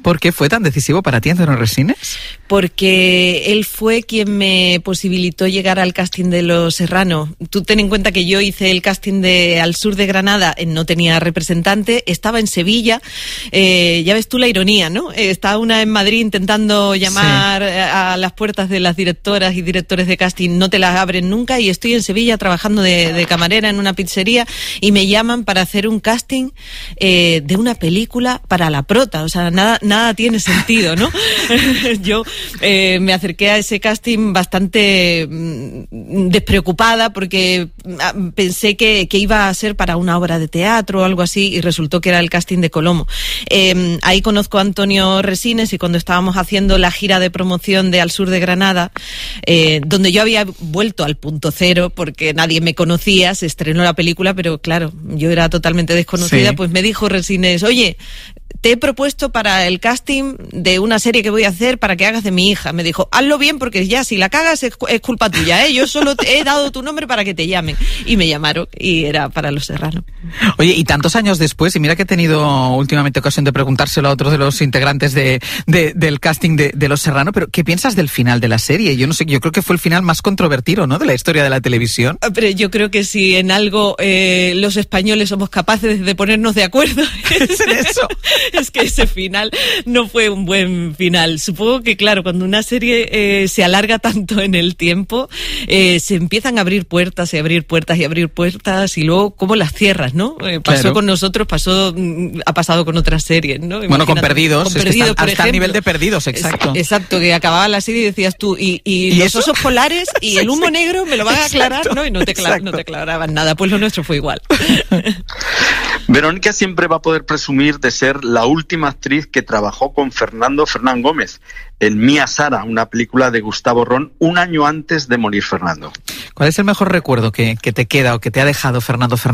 ¿Por qué fue tan decisivo para ti, Antonio Resines? Porque él fue quien me posibilitó llegar al casting de Los Serrano. Tú ten en cuenta que yo hice el casting de Al Sur de Granada, no tenía representante, estaba en Sevilla, eh, ya ves tú la ironía, ¿no? Eh, está una en Madrid intentando llamar sí. a, a las puertas de las directoras y directores de casting, no te las abren nunca, y estoy en Sevilla trabajando de, de camarera en una pizzería y me llaman para hacer un casting eh, de una película para la prota, o sea, nada, nada tiene sentido, ¿no? Yo eh, me acerqué a ese casting bastante mm, despreocupada porque pensé que, que iba a ser para una obra de teatro o algo así, y resultó que era el casting de Colomo. Eh, ahí conozco a Antonio Resines, y cuando estábamos haciendo la gira de promoción de Al Sur de Granada, eh, donde yo había vuelto al punto cero porque nadie me conocía, se estrenó la película, pero claro, yo era totalmente desconocida, sí. Pues me dijo Resines, oye, te he propuesto para el casting de una serie que voy a hacer para que hagas de mi hija. Me dijo, hazlo bien porque ya si la cagas es, es culpa tuya, ¿eh? Yo solo te he dado tu nombre para que te llamen. Y me llamaron y era para Los Serrano. Oye, y tantos años después, y mira que he tenido últimamente ocasión de preguntárselo a otros de los integrantes de, de, del casting de, de Los Serrano, pero ¿qué piensas del final de la serie? Yo no sé, yo creo que fue el final más controvertido, ¿no?, de la historia de la televisión. Pero yo creo que si en algo eh, los españoles somos capaces de ponernos de acuerdo es en eso. Es que ese final no fue un buen final. Supongo que, claro, cuando una serie eh, se alarga tanto en el tiempo, eh, se empiezan a abrir puertas y abrir puertas y abrir puertas, y luego cómo las cierras, ¿no? Eh, pasó claro. con nosotros, pasó, ha pasado con otras series, ¿no? Imagínate, bueno, con Perdidos, con es Perdidos, que están, hasta el nivel de Perdidos, exacto. Es, exacto, que acababa la serie y decías tú, y, y, ¿Y los eso? osos polares y el humo sí. negro me lo van a aclarar, exacto, ¿no? Y no te, cla- no te aclaraban nada. Pues lo nuestro fue igual. Verónica siempre va a poder presumir de ser la última actriz que trabajó con Fernando Fernán Gómez en Mía Sara, una película de Gustavo Ron, un año antes de morir Fernando. ¿Cuál es el mejor recuerdo que, que te queda o que te ha dejado Fernando Fernández?